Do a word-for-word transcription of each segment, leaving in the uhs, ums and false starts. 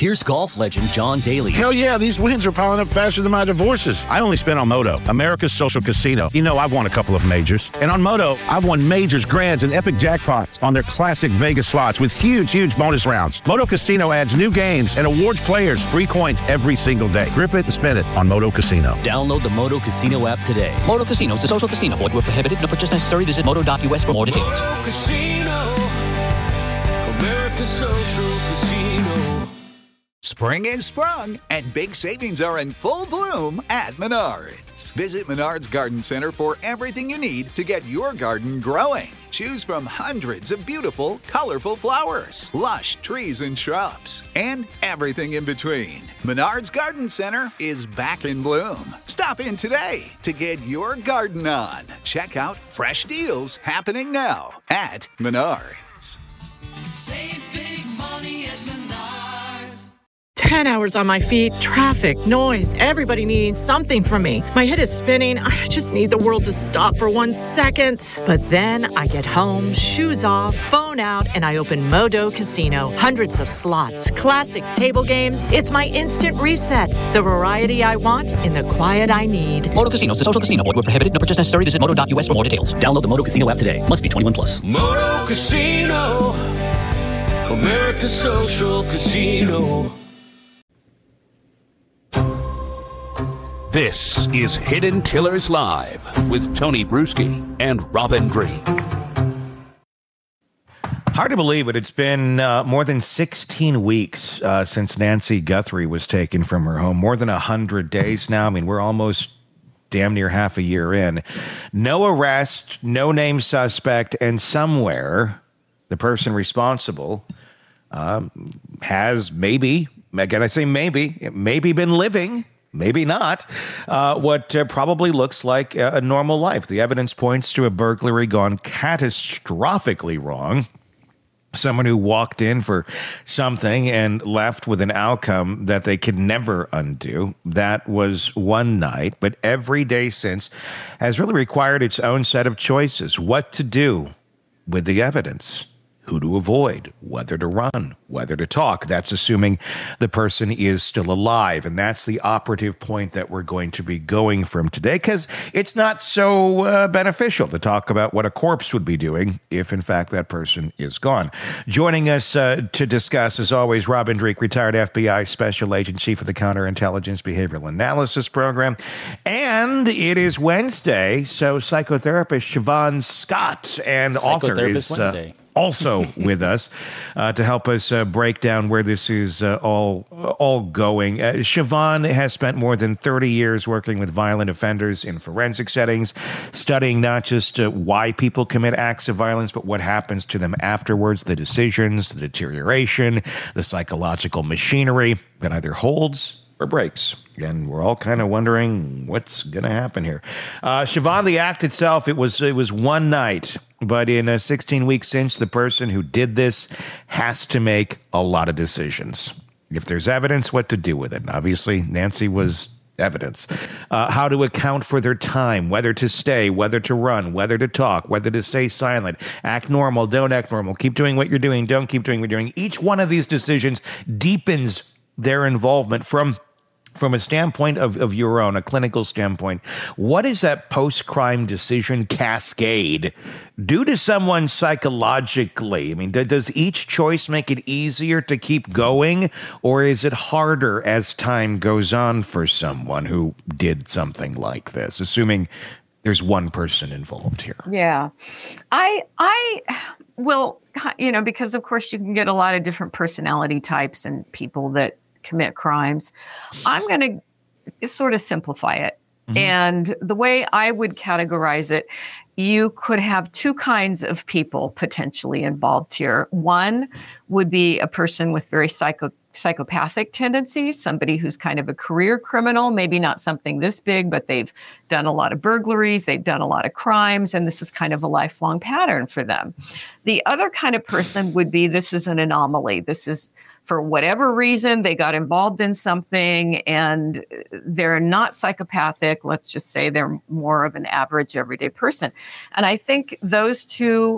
Here's golf legend John Daly. Hell yeah, these wins are piling up faster than my divorces. I only spent on Moto, America's social casino. You know, I've won a couple of majors. And on Moto, I've won majors, grands, and epic jackpots on their classic Vegas slots with huge, huge bonus rounds. Moto Casino adds new games and awards players free coins every single day. Grip it and spin it on Moto Casino. Download the Moto Casino app today. Moto Casino is a social casino. Void where prohibited. No purchase necessary. Visit moto dot u s for more details. Moto Casino, America's social casino. Spring is sprung, and big savings are in full bloom at Menards. Visit Menards Garden Center for everything you need to get your garden growing. Choose from hundreds of beautiful, colorful flowers, lush trees and shrubs, and everything in between. Menards Garden Center is back in bloom. Stop in today to get your garden on. Check out fresh deals happening now at Menards. Save big money at Menards. ten hours on my feet, traffic, noise, everybody needing something from me. My head is spinning. I just need the world to stop for one second. But then I get home, shoes off, phone out, and I open Modo Casino. Hundreds of slots, classic table games. It's my instant reset. The variety I want in the quiet I need. Moto Casino is a social casino. Void where prohibited. No purchase necessary. Visit moto dot u s for more details. Download the Moto Casino app today. Must be twenty-one plus. Moto Casino, America's social casino. This is Hidden Killers Live with Tony Bruschi and Robin Drake. Hard to believe it. It's been uh, more than sixteen weeks uh, since Nancy Guthrie was taken from her home. More than one hundred days now. I mean, we're almost damn near half a year in. No arrest, no named suspect, and somewhere the person responsible uh, has maybe, again I say maybe, maybe been living, maybe not, uh, what uh, probably looks like a, a normal life. The evidence points to a burglary gone catastrophically wrong. Someone who walked in for something and left with an outcome that they could never undo. That was one night, but every day since has really required its own set of choices. What to do with the evidence, who to avoid, whether to run, whether to talk. That's assuming the person is still alive. And that's the operative point that we're going to be going from today, because it's not so uh, beneficial to talk about what a corpse would be doing if, in fact, that person is gone. Joining us uh, to discuss, as always, Robin Drake, retired F B I Special Agent, Chief of the Counterintelligence Behavioral Analysis Program. And it is Wednesday, so psychotherapist Siobhan Scott and author is uh, also with us uh, to help us uh, break down where this is uh, all all going. Uh, Siobhan has spent more than thirty years working with violent offenders in forensic settings, studying not just uh, why people commit acts of violence, but what happens to them afterwards, the decisions, the deterioration, the psychological machinery that either holds or breaks. And we're all kind of wondering what's going to happen here. Uh, Siobhan, the act itself, it was it was one night. But in uh, sixteen weeks since, the person who did this has to make a lot of decisions. If there's evidence, what to do with it. And obviously, Nancy was evidence. Uh, how to account for their time, whether to stay, whether to run, whether to talk, whether to stay silent, act normal, don't act normal, keep doing what you're doing, don't keep doing what you're doing. Each one of these decisions deepens their involvement from From a standpoint of, of your own, a clinical standpoint. What is that post-crime decision cascade do to someone psychologically? I mean, do, does each choice make it easier to keep going, or is it harder as time goes on for someone who did something like this, assuming there's one person involved here? Yeah. I, I, well, you know, because of course you can get a lot of different personality types and people that commit crimes. I'm going to sort of simplify it. Mm-hmm. And the way I would categorize it, you could have two kinds of people potentially involved here. One would be a person with very psycho psychopathic tendencies, somebody who's kind of a career criminal, maybe not something this big, but they've done a lot of burglaries, they've done a lot of crimes, and this is kind of a lifelong pattern for them. The other kind of person would be, this is an anomaly. This is, for whatever reason, they got involved in something and they're not psychopathic. Let's just say they're more of an average everyday person. And I think those two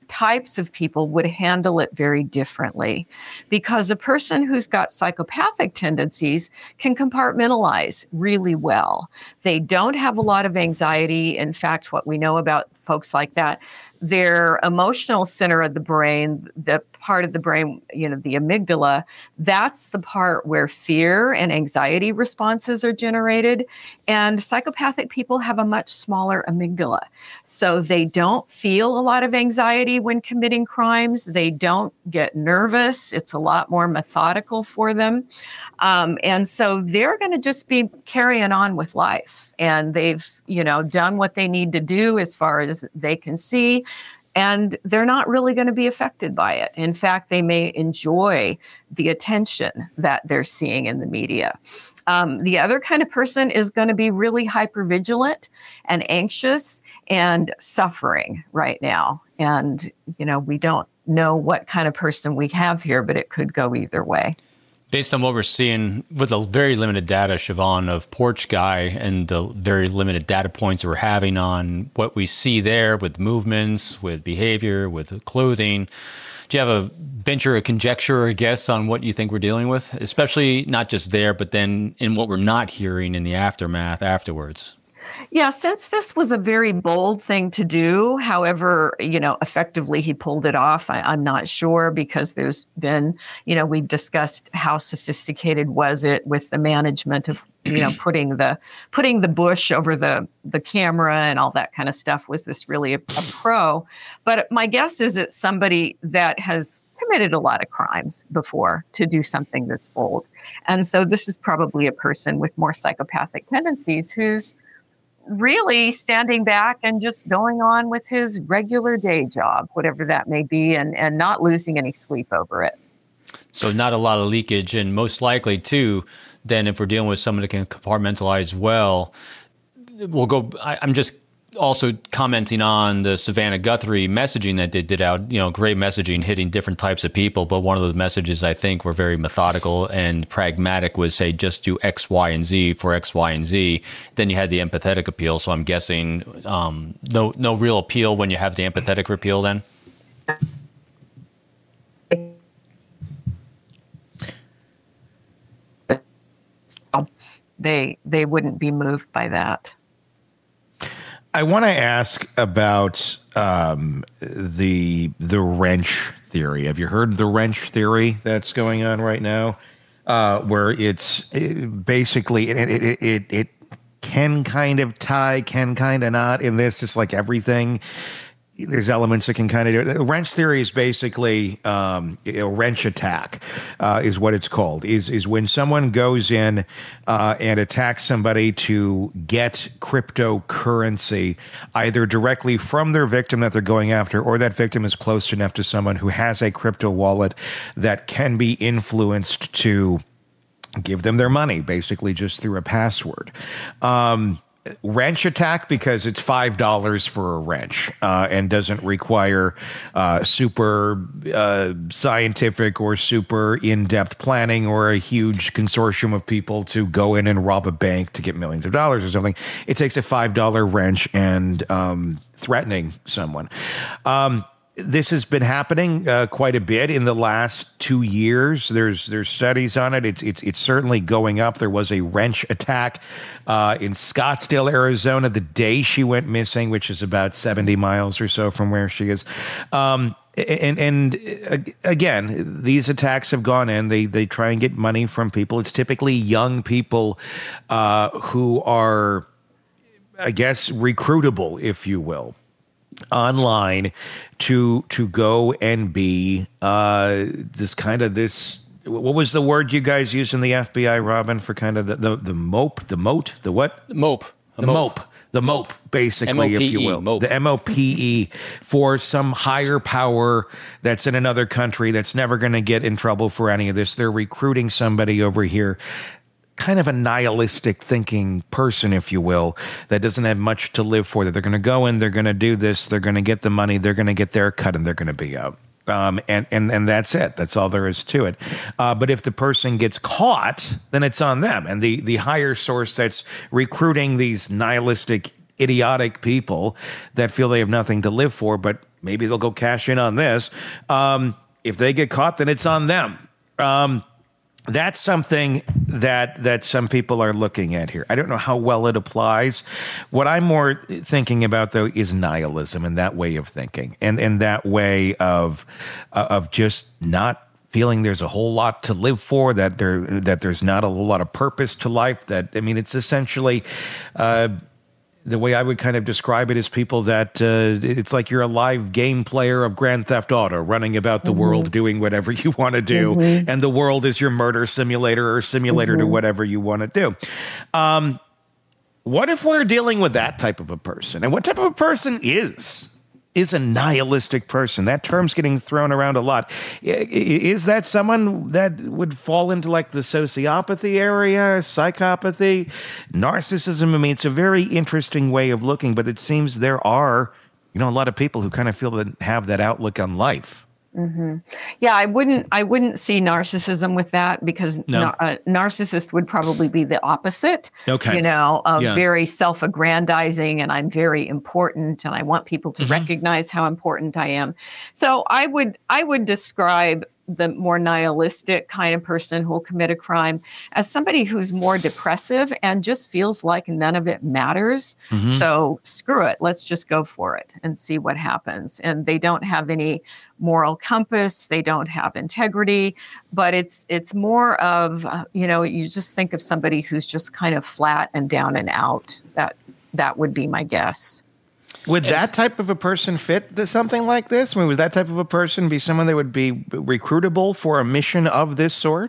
types of people would handle it very differently, because a person who's got psychopathic tendencies can compartmentalize really well. They don't have a lot of anxiety. In fact, what we know about folks like that, their emotional center of the brain, the part of the brain, you know, the amygdala, that's the part where fear and anxiety responses are generated. And psychopathic people have a much smaller amygdala. So they don't feel a lot of anxiety when committing crimes. They don't get nervous. It's a lot more methodical for them. Um, and so they're going to just be carrying on with life. And they've, you know, done what they need to do as far as they can see. And they're not really going to be affected by it. In fact, they may enjoy the attention that they're seeing in the media. Um, the other kind of person is going to be really hypervigilant and anxious and suffering right now. And, you know, we don't know what kind of person we have here, but it could go either way. Based on what we're seeing with the very limited data, Siobhan, of Porch Guy and the very limited data points we're having on what we see there with movements, with behavior, with clothing, do you have a venture, a conjecture, or a guess on what you think we're dealing with, especially not just there, but then in what we're not hearing in the aftermath afterwards? Yeah, since this was a very bold thing to do, however, you know, effectively he pulled it off, I, I'm not sure, because there's been, you know, we've discussed how sophisticated was it with the management of, you know, putting the putting the bush over the the camera and all that kind of stuff. Was this really a, a pro? But my guess is it's somebody that has committed a lot of crimes before to do something this bold. And so this is probably a person with more psychopathic tendencies who's really standing back and just going on with his regular day job, whatever that may be, and, and not losing any sleep over it. So not a lot of leakage, and most likely too, then if we're dealing with someone that can compartmentalize well, we'll go, I, I'm just also commenting on the Savannah Guthrie messaging that they did out, you know, great messaging hitting different types of people. But one of the messages I think were very methodical and pragmatic was say, just do X, Y, and Z for X, Y, and Z. Then you had the empathetic appeal. So I'm guessing um, no, no real appeal when you have the empathetic appeal then? They, they wouldn't be moved by that. I want to ask about um, the the wrench theory. Have you heard the wrench theory that's going on right now, uh, where it's it basically it it, it it can kind of tie, can kind of not in this, just like everything. There's elements that can kind of do it. Wrench theory is basically um, a wrench attack, uh, is what it's called. Is is when someone goes in uh, and attacks somebody to get cryptocurrency, either directly from their victim that they're going after, or that victim is close enough to someone who has a crypto wallet that can be influenced to give them their money, basically just through a password. Um, Wrench attack because it's five dollars for a wrench uh, and doesn't require uh, super uh, scientific or super in-depth planning or a huge consortium of people to go in and rob a bank to get millions of dollars or something. It takes a five dollar wrench and um, threatening someone. Um, This has been happening uh, quite a bit in the last two years. There's there's studies on it. It's it's it's certainly going up. There was a wrench attack uh, in Scottsdale, Arizona, the day she went missing, which is about seventy miles or so from where she is. Um, and and uh, again, these attacks have gone in. They they try and get money from people. It's typically young people uh, who are, I guess, recruitable, if you will, online to to go and be uh, this kind of this. What was the word you guys used in the F B I, Robin, for kind of the the, the mope, the moat, the what? Mope. A the mope. mope. The mope, basically, M O P E, if you will. mope. The M O P E for some higher power that's in another country that's never going to get in trouble for any of this. They're recruiting somebody over here, kind of a nihilistic thinking person, if you will, that doesn't have much to live for. That they're going to go in, they're going to do this, they're going to get the money, they're going to get their cut, and they're going to be out. Um, and, and, and that's it. That's all there is to it. Uh, but if the person gets caught, then it's on them. And the, the higher source that's recruiting these nihilistic, idiotic people that feel they have nothing to live for, but maybe they'll go cash in on this. Um, if they get caught, then it's on them. Um, That's something that that some people are looking at here. I don't know how well it applies. What I'm more thinking about, though, is nihilism and that way of thinking, and and that way of uh, of just not feeling there's a whole lot to live for, that there that there's not a whole lot of purpose to life. That I mean, it's essentially. Uh, The way I would kind of describe it is people that uh, it's like you're a live game player of Grand Theft Auto, running about the mm-hmm. world, doing whatever you want to do. Mm-hmm. And the world is your murder simulator or simulator mm-hmm. to whatever you want to do. Um, what if we're dealing with that type of a person? And what type of a person is? Is a nihilistic person. That term's getting thrown around a lot. Is that someone that would fall into like the sociopathy area, psychopathy, narcissism? I mean, it's a very interesting way of looking, but it seems there are, you know, a lot of people who kind of feel that have that outlook on life. Mm-hmm. Yeah, I wouldn't. I wouldn't see narcissism with that, because no. na- a narcissist would probably be the opposite. Okay, you know, of yeah. very self-aggrandizing, and I'm very important, and I want people to mm-hmm. recognize how important I am. So I would. I would describe the more nihilistic kind of person who will commit a crime as somebody who's more depressive and just feels like none of it matters. Mm-hmm. So screw it. Let's just go for it and see what happens. And they don't have any moral compass. They don't have integrity, but it's, it's more of, uh, you know, you just think of somebody who's just kind of flat and down and out. That, that would be my guess. Would that type of a person fit the, something like this? I mean, would that type of a person be someone that would be recruitable for a mission of this sort?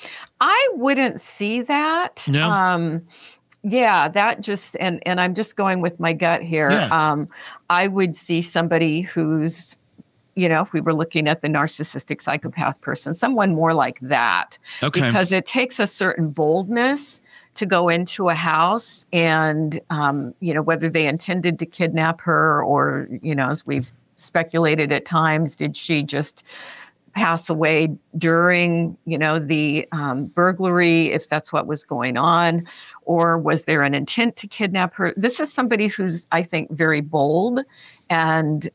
I wouldn't see that. No. Um, yeah, that just, and, and I'm just going with my gut here. Yeah. Um, I would see somebody who's, you know, if we were looking at the narcissistic psychopath person, someone more like that. Okay. Because it takes a certain boldness to go into a house and, um, you know, whether they intended to kidnap her or, you know, as we've speculated at times, did she just pass away during, you know, the um, burglary, if that's what was going on, or was there an intent to kidnap her? This is somebody who's, I think, very bold and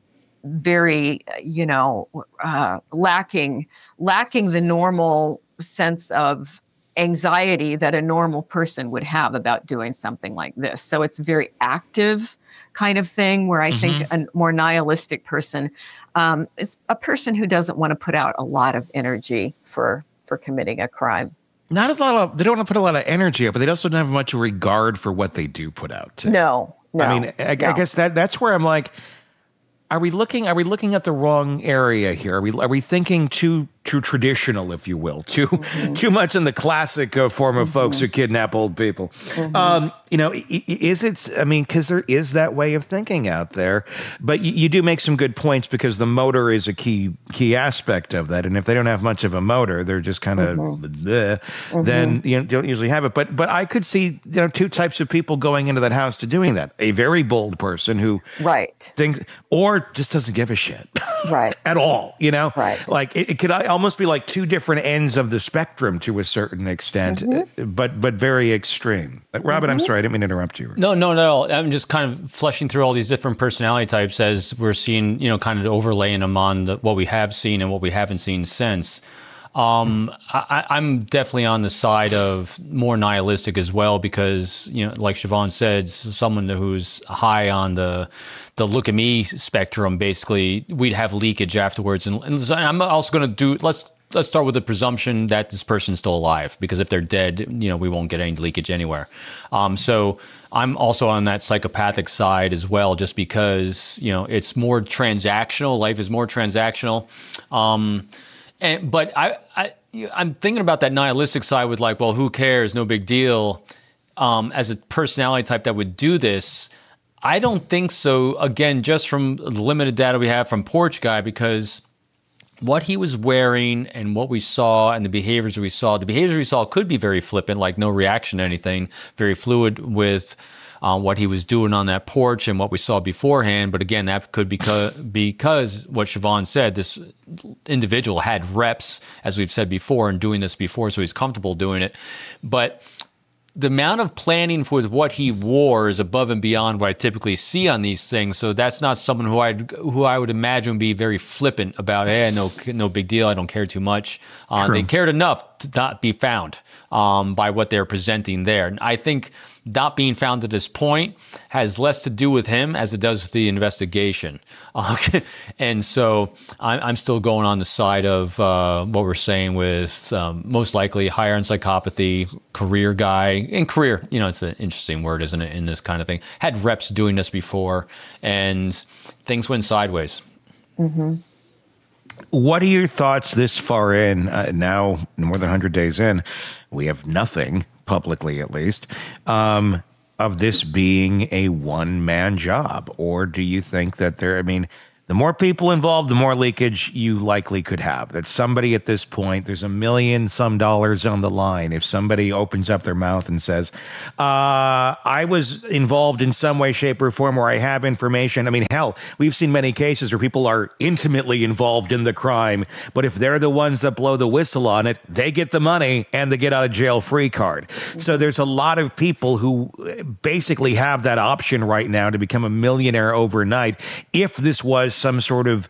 very, you know, uh, lacking, lacking the normal sense of anxiety that a normal person would have about doing something like this. So it's a very active kind of thing, where I mm-hmm. think a more nihilistic person um, is a person who doesn't want to put out a lot of energy for, for committing a crime. Not a lot of, they don't want to put a lot of energy out, but they also don't have much regard for what they do put out. Too. No, no. I mean, I, no. I guess that that's where I'm like, are we looking, are we looking at the wrong area here? Are we, are we thinking too, too traditional, if you will, too, mm-hmm. too much in the classic uh, form of mm-hmm. folks who kidnap old people? Mm-hmm. Um, you know, is it, I mean, because there is that way of thinking out there, but you, you do make some good points, because the motor is a key, key aspect of that. And if they don't have much of a motor, they're just kind of, mm-hmm. mm-hmm. then you know, don't usually have it. But, but I could see, you know, two types of people going into that house to doing that. A very bold person who right. thinks, or just doesn't give a shit right. at all, you know, right. like it, it could almost be like two different ends of the spectrum to a certain extent, mm-hmm. but, but very extreme. Robin, mm-hmm. I'm sorry, I didn't mean to interrupt you. No, no, no. I'm just kind of fleshing through all these different personality types as we're seeing, you know, kind of overlaying them on the, what we have seen and what we haven't seen since. Um, I, I'm definitely on the side of more nihilistic as well, because, you know, like Siobhan said, someone who's high on the the look at me spectrum, basically, we'd have leakage afterwards. And, and I'm also going to do, let's let's start with the presumption that this person's still alive, because if they're dead, you know, we won't get any leakage anywhere. Um, so I'm also on that psychopathic side as well, just because, you know, it's more transactional. Life is more transactional. Um, and, but I, I, I'm thinking about that nihilistic side with like, well, who cares? No big deal. Um, as a personality type that would do this, I don't think so. Again, just from the limited data we have from Porch Guy, because what he was wearing and what we saw and the behaviors we saw, the behaviors we saw could be very flippant, like no reaction to anything, very fluid with uh, what he was doing on that porch and what we saw beforehand. But again, that could be because, because what Siobhan said, this individual had reps, as we've said before, and doing this before, so he's comfortable doing it. But the amount of planning for what he wore is above and beyond what I typically see on these things. So that's not someone who I who I would imagine would be very flippant about. Hey, no, no big deal. I don't care too much. Uh, they cared enough to not be found um, by what they're presenting there. And I think not being found at this point has less to do with him as it does with the investigation. Uh, and so I'm, I'm still going on the side of uh, what we're saying with um, most likely higher in psychopathy, career guy. And career, you know, it's an interesting word, isn't it, in this kind of thing. Had reps doing this before, and things went sideways. Mm-hmm. What are your thoughts this far in, uh, now more than one hundred days in? We have nothing, publicly at least, um, of this being a one-man job? Or do you think that there, I mean, the more people involved, the more leakage you likely could have. That somebody at this point, there's a million some dollars on the line. If somebody opens up their mouth and says, uh, I was involved in some way, shape, or form where I have information. I mean, hell, we've seen many cases where people are intimately involved in the crime, but if they're the ones that blow the whistle on it, they get the money and the get out of jail free card. Mm-hmm. So there's a lot of people who basically have that option right now to become a millionaire overnight if this was some sort of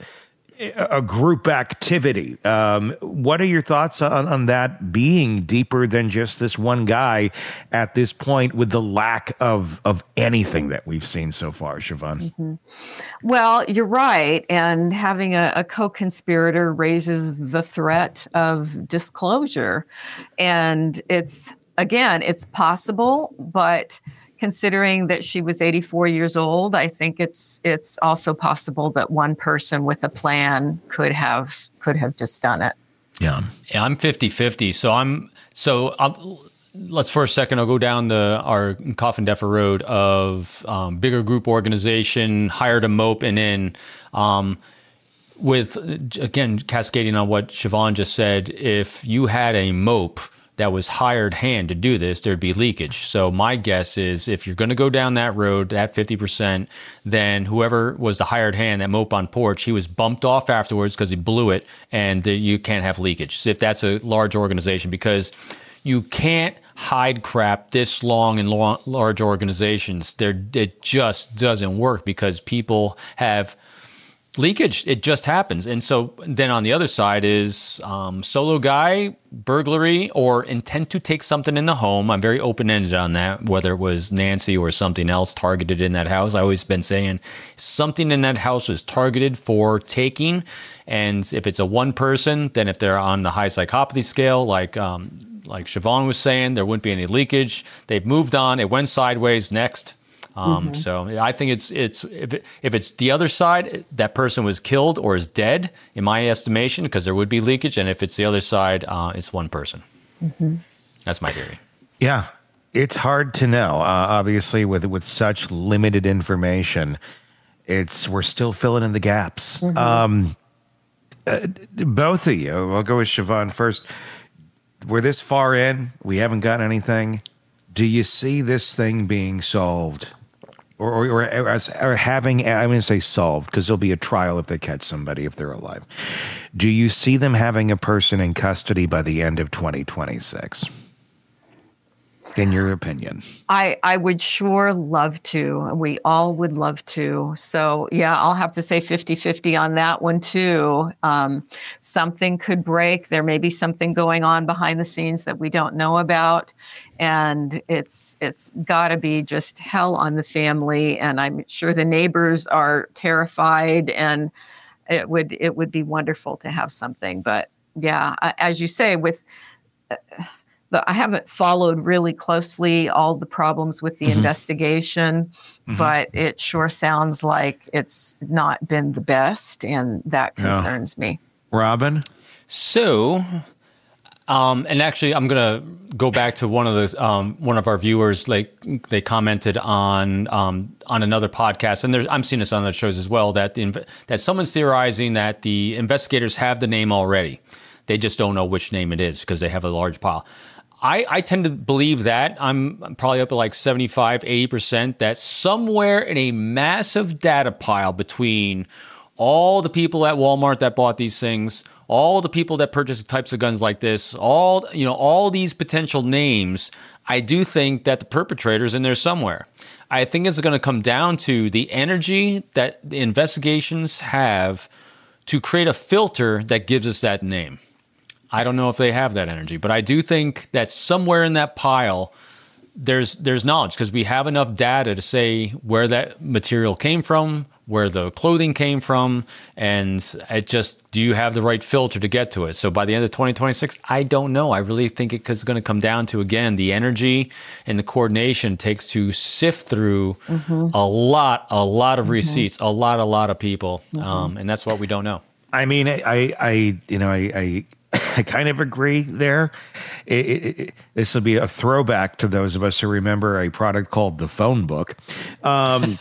a group activity. Um, what are your thoughts on, on that being deeper than just this one guy at this point with the lack of, of anything that we've seen so far, Siobhan? Mm-hmm. Well, you're right. And having a, a co-conspirator raises the threat of disclosure. And it's, again, it's possible, but considering that she was eighty-four years old, I think it's it's also possible that one person with a plan could have could have just done it. Yeah, yeah I'm fifty-fifty. So I'm so I'm, let's for a second I'll go down the our Coffin Deffer road of um, bigger group organization, hired a mope, and in um, with again cascading on what Siobhan just said. If you had a mope that was hired hand to do this, there'd be leakage. So my guess is if you're going to go down that road, that fifty percent, then whoever was the hired hand, that mope on porch, he was bumped off afterwards because he blew it, and the, you can't have leakage. So if that's a large organization, because you can't hide crap this long in long, large organizations. There, it just doesn't work because people have leakage. It just happens. And so then on the other side is um, solo guy, burglary, or intent to take something in the home. I'm very open-ended on that, whether it was Nancy or something else targeted in that house. I've always been saying something in that house was targeted for taking. And if it's a one person, then if they're on the high psychopathy scale, like um, like Siobhan was saying, there wouldn't be any leakage. They've moved on. It went sideways. Next. Um, mm-hmm. So I think it's it's if it, if it's the other side, that person was killed or is dead, in my estimation, because there would be leakage. And if it's the other side, uh, it's one person. Mm-hmm. That's my theory. Yeah, it's hard to know. Uh, obviously, with with such limited information, it's we're still filling in the gaps. Mm-hmm. Um, uh, both of you, I'll go with Siobhan first. We're this far in, we haven't got anything. Do you see this thing being solved? Or, or, or, or having, I'm going to say solved, because there'll be a trial if they catch somebody, if they're alive. Do you see them having a person in custody by the end of twenty twenty-six? In your opinion? I, I would sure love to. We all would love to. So, yeah, I'll have to say fifty-fifty on that one, too. Um, something could break. There may be something going on behind the scenes that we don't know about. And it's it's got to be just hell on the family. And I'm sure the neighbors are terrified. And it would it would be wonderful to have something. But, yeah, as you say, with... Uh, I haven't followed really closely all the problems with the mm-hmm. investigation, mm-hmm. but it sure sounds like it's not been the best, and that concerns yeah. me. Robin? So, um, and actually, I'm going to go back to one of the um, one of our viewers. Like they commented on um, on another podcast, and there's, I'm seeing this on other shows as well. That the that someone's theorizing that the investigators have the name already. They just don't know which name it is because they have a large pile. I, I tend to believe that. I'm, I'm probably up at like seventy-five, eighty percent that somewhere in a massive data pile between all the people at Walmart that bought these things, all the people that purchase types of guns like this, all you know, all these potential names, I do think that the perpetrator's in there somewhere. I think it's going to come down to the energy that the investigations have to create a filter that gives us that name. I don't know if they have that energy, but I do think that somewhere in that pile, there's there's knowledge, because we have enough data to say where that material came from, where the clothing came from, and it just, do you have the right filter to get to it? So by the end of twenty twenty-six, I don't know. I really think it's going to come down to, again, the energy and the coordination it takes to sift through mm-hmm. a lot, a lot of mm-hmm. receipts, a lot, a lot of people, mm-hmm. um, and that's what we don't know. I mean, I, I you know, I. I I kind of agree there. It, it, it, this will be a throwback to those of us who remember a product called the phone book. Um,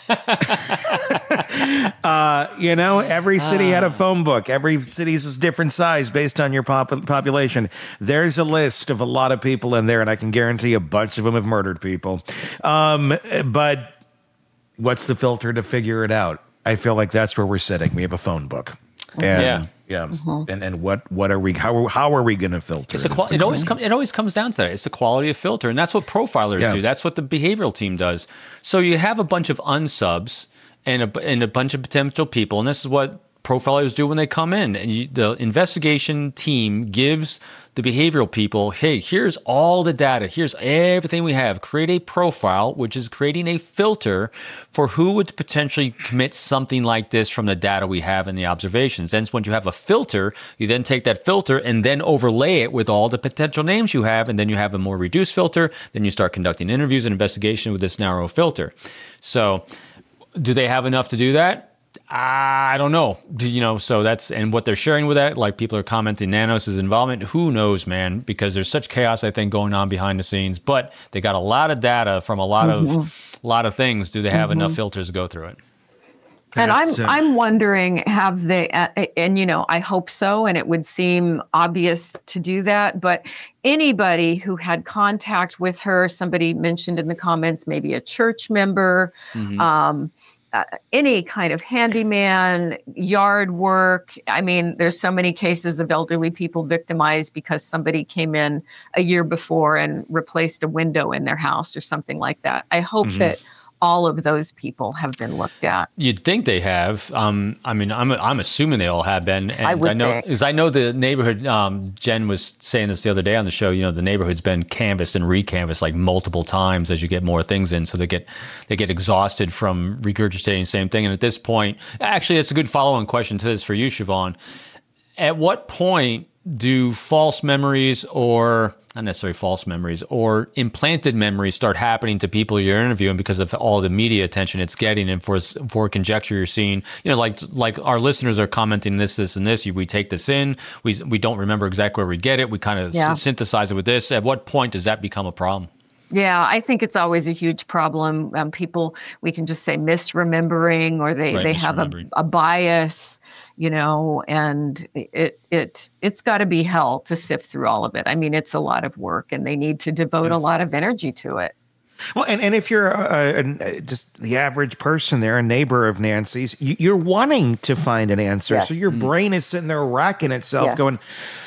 uh, you know, every city had a phone book. Every city's a different size based on your pop- population. There's a list of a lot of people in there, and I can guarantee a bunch of them have murdered people. Um, but what's the filter to figure it out? I feel like that's where we're sitting. We have a phone book. And, yeah. Yeah, mm-hmm. and and what what are we? How how are we going to filter? It's a qual- it always comes. It always comes down to that. It's the quality of filter, and that's what profilers yeah. do. That's what the behavioral team does. So you have a bunch of unsubs and a and a bunch of potential people, and this is what profilers do when they come in. And you, the investigation team gives the behavioral people, hey, here's all the data. Here's everything we have. Create a profile, which is creating a filter for who would potentially commit something like this from the data we have in the observations. Then once you have a filter, you then take that filter and then overlay it with all the potential names you have, and then you have a more reduced filter. Then you start conducting interviews and investigation with this narrow filter. So do they have enough to do that? I don't know, you know, so that's, and what they're sharing with that, like people are commenting Nanos' involvement, who knows, man, because there's such chaos, I think, going on behind the scenes, but they got a lot of data from a lot mm-hmm. of, lot of things. Do they have mm-hmm. enough filters to go through it? And That's, I'm uh, I'm wondering, have they, uh, and you know, I hope so, and it would seem obvious to do that, but anybody who had contact with her, somebody mentioned in the comments, maybe a church member, mm-hmm. um, Uh, any kind of handyman, yard work. I mean, there's so many cases of elderly people victimized because somebody came in a year before and replaced a window in their house or something like that. I hope mm-hmm. that all of those people have been looked at. You'd think they have. Um, I mean, I'm I'm assuming they all have been. And I would I know, think. Because I know the neighborhood. Um, Jen was saying this the other day on the show. You know, the neighborhood's been canvassed and recanvassed like multiple times as you get more things in, so they get they get exhausted from regurgitating the same thing. And at this point, actually, it's a good follow-on question to this for you, Siobhan. At what point do false memories, or not necessarily false memories, or implanted memories start happening to people you're interviewing because of all the media attention it's getting, and for for conjecture you're seeing, you know, like like our listeners are commenting this, this, and this. We take this in, we we don't remember exactly where we get it. We kind of yeah. synthesize it with this. At what point does that become a problem? Yeah, I think it's always a huge problem. Um, people, we can just say misremembering, or they, right, they have a, a bias, you know, and it it it's got to be hell to sift through all of it. I mean, it's a lot of work, and they need to devote a lot of energy to it. Well, and, and if you're a, a, just the average person there, a neighbor of Nancy's, you, you're wanting to find an answer. Yes. So your brain is sitting there racking itself yes. going,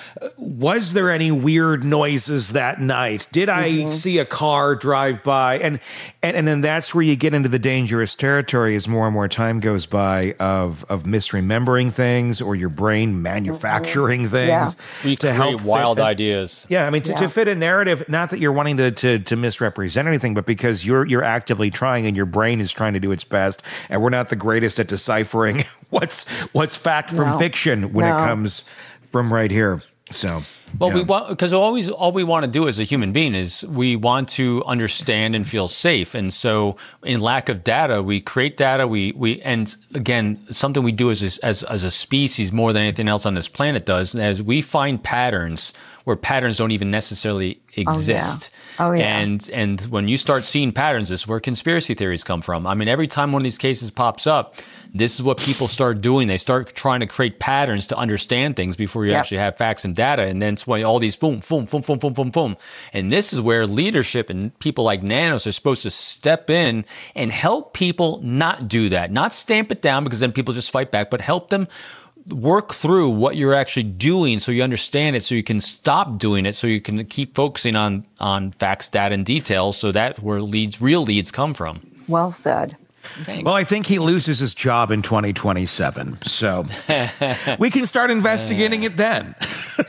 was there any weird noises that night? Did I mm-hmm. see a car drive by? And, and and then that's where you get into the dangerous territory as more and more time goes by of of misremembering things, or your brain manufacturing mm-hmm. things yeah. we to create help wild fit, ideas. Yeah, I mean to, yeah. to fit a narrative. Not that you're wanting to, to to misrepresent anything, but because you're you're actively trying, and your brain is ttrying to do its best. And we're not the greatest at deciphering what's what's fact no. from fiction when no. it comes from right here. So, well, yeah. we want, because always all we want to do as a human being is we want to understand and feel safe. And so, in lack of data, we create data. We we and again, something we do as a, as as a species more than anything else on this planet does, as we find patterns where patterns don't even necessarily exist. Oh, yeah. Oh, yeah. And and when you start seeing patterns, this is where conspiracy theories come from. I mean, every time one of these cases pops up, this is what people start doing. They start trying to create patterns to understand things before you yep. actually have facts and data. And then it's when all these boom, boom, boom, boom, boom, boom, boom. And this is where leadership and people like Nanos are supposed to step in and help people not do that. Not stamp it down, because then people just fight back, but help them work through what you're actually doing so you understand it, so you can stop doing it, so you can keep focusing on on facts, data, and details. So that's where leads, real leads, come from. Well said. Thanks. Well, I think he loses his job in twenty twenty-seven, so we can start investigating it then.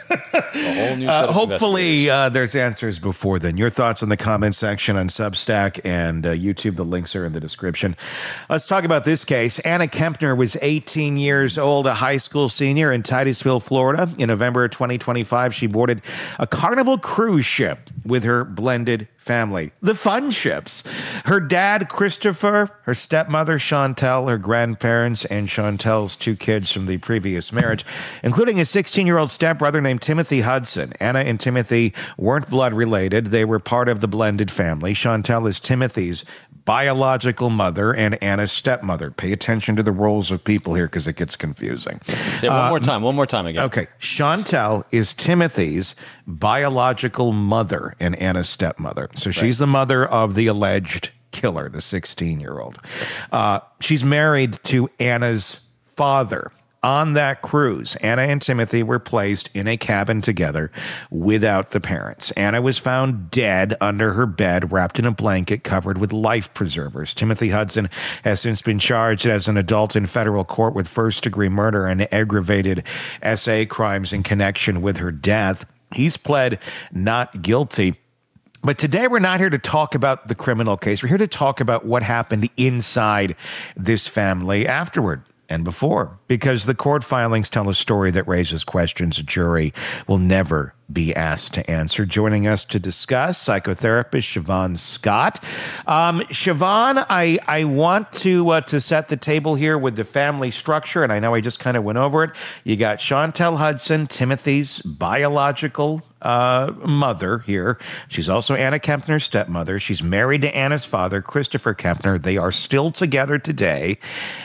A whole new set Uh, of hopefully, investigators. uh, there's answers before then. Your thoughts in the comment section on Substack and uh, YouTube. The links are in the description. Let's talk about this case. Anna Kempner was eighteen years old, a high school senior in Titusville, Florida. In November of twenty twenty-five, she boarded a Carnival cruise ship with her blended family, the Fun Ships. Her dad, Christopher, her stepmother, Chantel, her grandparents, and Chantel's two kids from the previous marriage, including a sixteen-year-old stepbrother named Timothy Hudson. Anna and Timothy weren't blood related. They were part of the blended family. Chantel is Timothy's biological mother and Anna's stepmother. Pay attention to the roles of people here because it gets confusing. Say it one more time. One more time again. Okay. Chantel is Timothy's biological mother and Anna's stepmother. So she's the mother of the alleged killer, the sixteen-year-old. Uh, she's married to Anna's father. On that cruise, Anna and Timothy were placed in a cabin together without the parents. Anna was found dead under her bed, wrapped in a blanket covered with life preservers. Timothy Hudson has since been charged as an adult in federal court with first-degree murder and aggravated S A crimes in connection with her death. He's pled not guilty. But today we're not here to talk about the criminal case. We're here to talk about what happened inside this family afterward and before, because the court filings tell a story that raises questions a jury will never be asked to answer. Joining us to discuss, psychotherapist Siobhan Scott. Um, Siobhan, I, I want to uh, to set the table here with the family structure, and I know I just kind of went over it. You got Chantel Hudson, Timothy's biological uh, mother here. She's also Anna Kempner's stepmother. She's married to Anna's father, Christopher Kempner. They are still together today.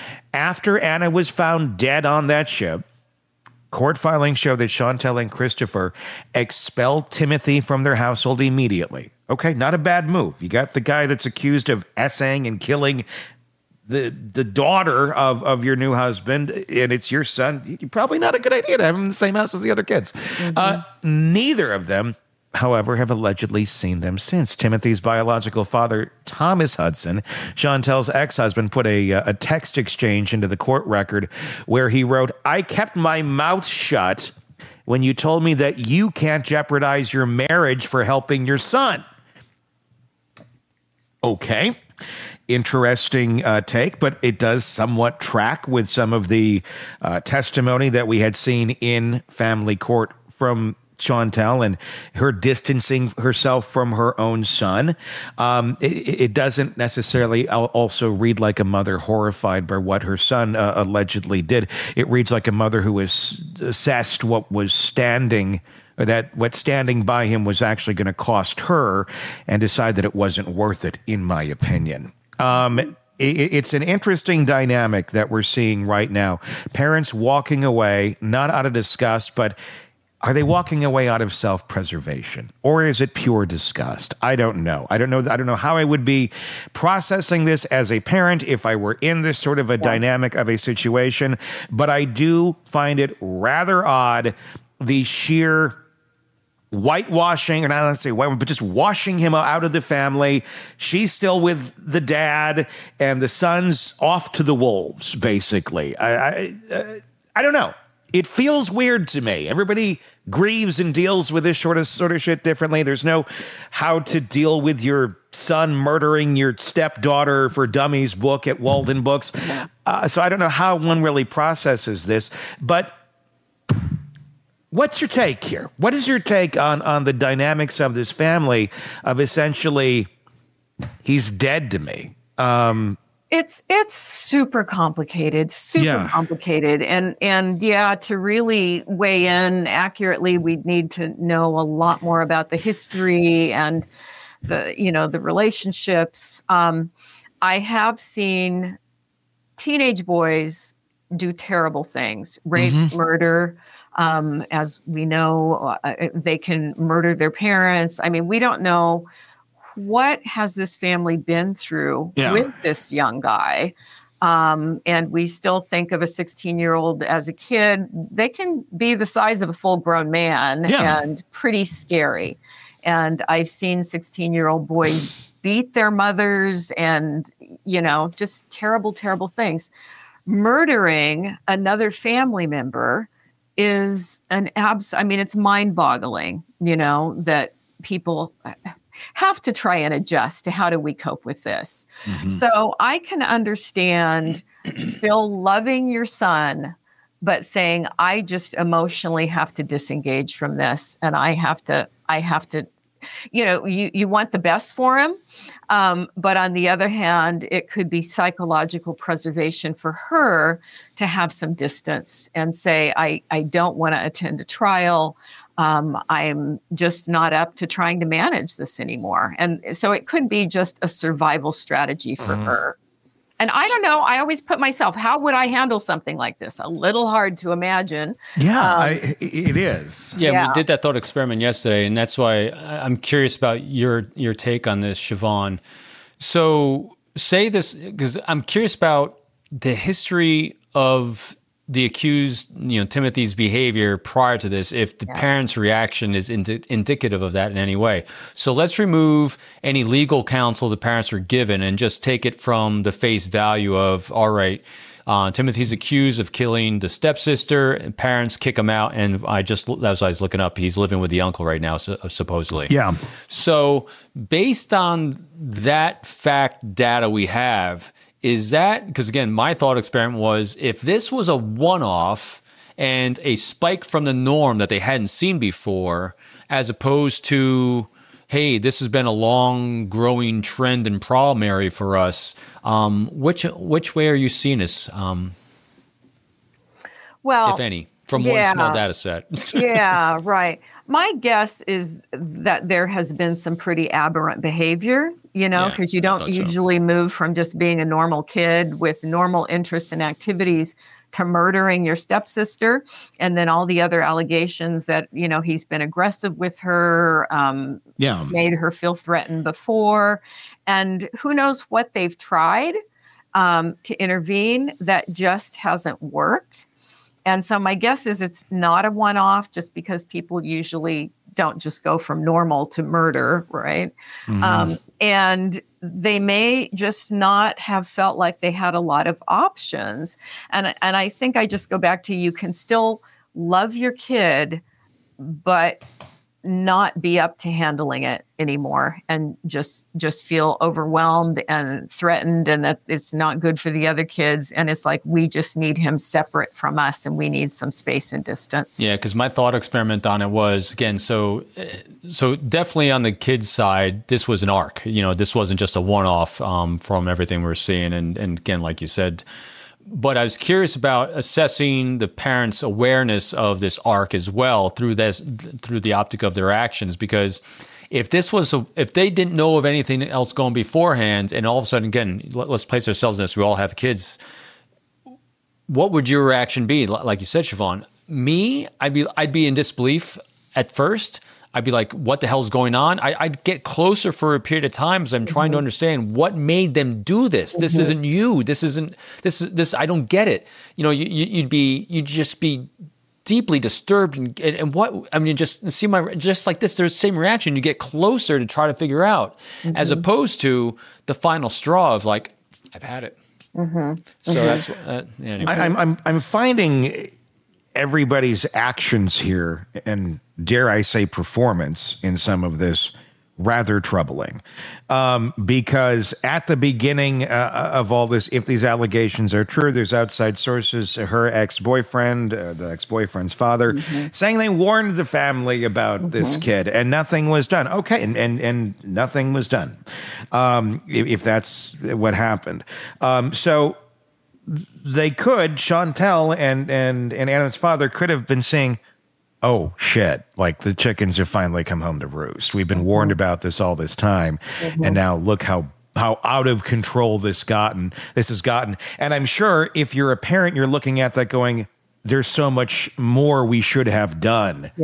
After Anna was found dead on that ship, court filings show that Chantel and Christopher expelled Timothy from their household immediately. Okay, not a bad move. You got the guy that's accused of essaying and killing the the daughter of, of your new husband, and it's your son. Probably not a good idea to have him in the same house as the other kids. Mm-hmm. Uh, neither of them, however, have allegedly seen them since. Timothy's biological father, Thomas Hudson, Chantel's ex-husband, put a, a text exchange into the court record where he wrote, "I kept my mouth shut when you told me that you can't jeopardize your marriage for helping your son." Okay. Interesting uh, take, but it does somewhat track with some of the uh, testimony that we had seen in family court from Chantel and her distancing herself from her own son. Um, it, it doesn't necessarily also read like a mother horrified by what her son uh, allegedly did. It reads like a mother who was assessed what was standing, or that what standing by him was actually going to cost her, and decide that it wasn't worth it, in my opinion. Um, it, it's an interesting dynamic that we're seeing right now. Parents walking away, not out of disgust, but are they walking away out of self-preservation, or is it pure disgust? I don't know. I don't know. I don't know how I would be processing this as a parent if I were in this sort of a dynamic of a situation. But I do find it rather odd, the sheer whitewashing, or not let's say white, but just washing him out of the family. She's still with the dad, and the son's off to the wolves, basically. I, I, uh, I don't know. It feels weird to me. Everybody grieves and deals with this sort of sort of shit differently. There's no how to deal with your son murdering your stepdaughter for dummies book at Walden Books. Uh, so I don't know how one really processes this. But what's your take here? What is your take on, on the dynamics of this family of essentially he's dead to me? Um It's it's super complicated, super Yeah. complicated, and and yeah, to really weigh in accurately, we'd need to know a lot more about the history and the you know the relationships. Um, I have seen teenage boys do terrible things, rape, Mhm. murder. Um, as we know, uh, they can murder their parents. I mean, we don't know what has this family been through Yeah. with this young guy. Um, and we still think of a sixteen-year-old as a kid. They can be the size of a full-grown man Yeah. and pretty scary. And I've seen sixteen-year-old boys beat their mothers and, you know, just terrible, terrible things. Murdering another family member is an abs. I mean, it's mind-boggling, you know, that people have to try and adjust to how do we cope with this. Mm-hmm. So I can understand still loving your son, but saying, I just emotionally have to disengage from this. And I have to, I have to, you know, you, you want the best for him. Um, but on the other hand, it could be psychological preservation for her to have some distance and say, I, I don't want to attend a trial. Um, I'm just not up to trying to manage this anymore. And so it could be just a survival strategy for mm-hmm. her. And I don't know, I always put myself, how would I handle something like this? A little hard to imagine. Yeah, um, I, it is. Yeah, yeah, we did that thought experiment yesterday, and that's why I'm curious about your your take on this, Siobhan. So say this, because I'm curious about the history of the accused, you know, Timothy's behavior prior to this, if the yeah. parents' reaction is indi- indicative of that in any way. So let's remove any legal counsel the parents were given and just take it from the face value of, all right, uh, Timothy's accused of killing the stepsister, and parents kick him out, and I just, that's what I was looking up, he's living with the uncle right now, so, supposedly. Yeah. So based on that fact data we have, is that, because again, my thought experiment was, if this was a one-off and a spike from the norm that they hadn't seen before, as opposed to, hey, this has been a long growing trend and problem area for us, um, which which way are you seeing this, um, well, if any, from yeah. one small data set? Yeah, right. My guess is that there has been some pretty aberrant behavior, you know, because yeah, you don't usually so. move from just being a normal kid with normal interests and activities to murdering your stepsister. And then all the other allegations that, you know, he's been aggressive with her, um, yeah. made her feel threatened before. And who knows what they've tried um, to intervene that just hasn't worked. And so my guess is it's not a one-off, just because people usually don't just go from normal to murder, right? Mm-hmm. Um, and they may just not have felt like they had a lot of options. And, and I think I just go back to, you can still love your kid, but not be up to handling it anymore, and just just feel overwhelmed and threatened, and that it's not good for the other kids. And it's like, we just need him separate from us, and we need some space and distance. Yeah, because my thought experiment on it was, again, so so definitely on the kids' side, this was an arc. You know, this wasn't just a one-off um, from everything we're seeing. And, and again, like you said, but I was curious about assessing the parents' awareness of this arc as well through this, through the optic of their actions. Because if this was, a, if they didn't know of anything else going beforehand, and all of a sudden, again, let, let's place ourselves in this. We all have kids. What would your reaction be? Like you said, Siobhan, me, I'd be, I'd be in disbelief at first. I'd be like, what the hell's going on? I, I'd get closer for a period of time as I'm trying mm-hmm. to understand what made them do this. This mm-hmm. isn't you. This isn't, this is, this, I don't get it. You know, you, you'd be, you'd just be deeply disturbed. And, and, and what, I mean, just see my, just like this, there's the same reaction. You get closer to try to figure out, mm-hmm. as opposed to the final straw of like, I've had it. Mm-hmm. So mm-hmm. that's, uh, yeah, anyway. I, I'm, I'm, I'm finding everybody's actions here, and dare I say performance in some of this, rather troubling. Um, because at the beginning uh, of all this, if these allegations are true, there's outside sources, her ex-boyfriend, uh, the ex-boyfriend's father, mm-hmm. saying they warned the family about mm-hmm. this kid and nothing was done. Okay, and and, and nothing was done, um, if, if that's what happened. Um, so they could, Chantel and, and, and Anna's father could have been saying, oh, shit, like the chickens have finally come home to roost. We've been mm-hmm. warned about this all this time. Mm-hmm. And now look how how out of control this gotten. This has gotten. And I'm sure if you're a parent, you're looking at that going, there's so much more we should have done. Yeah.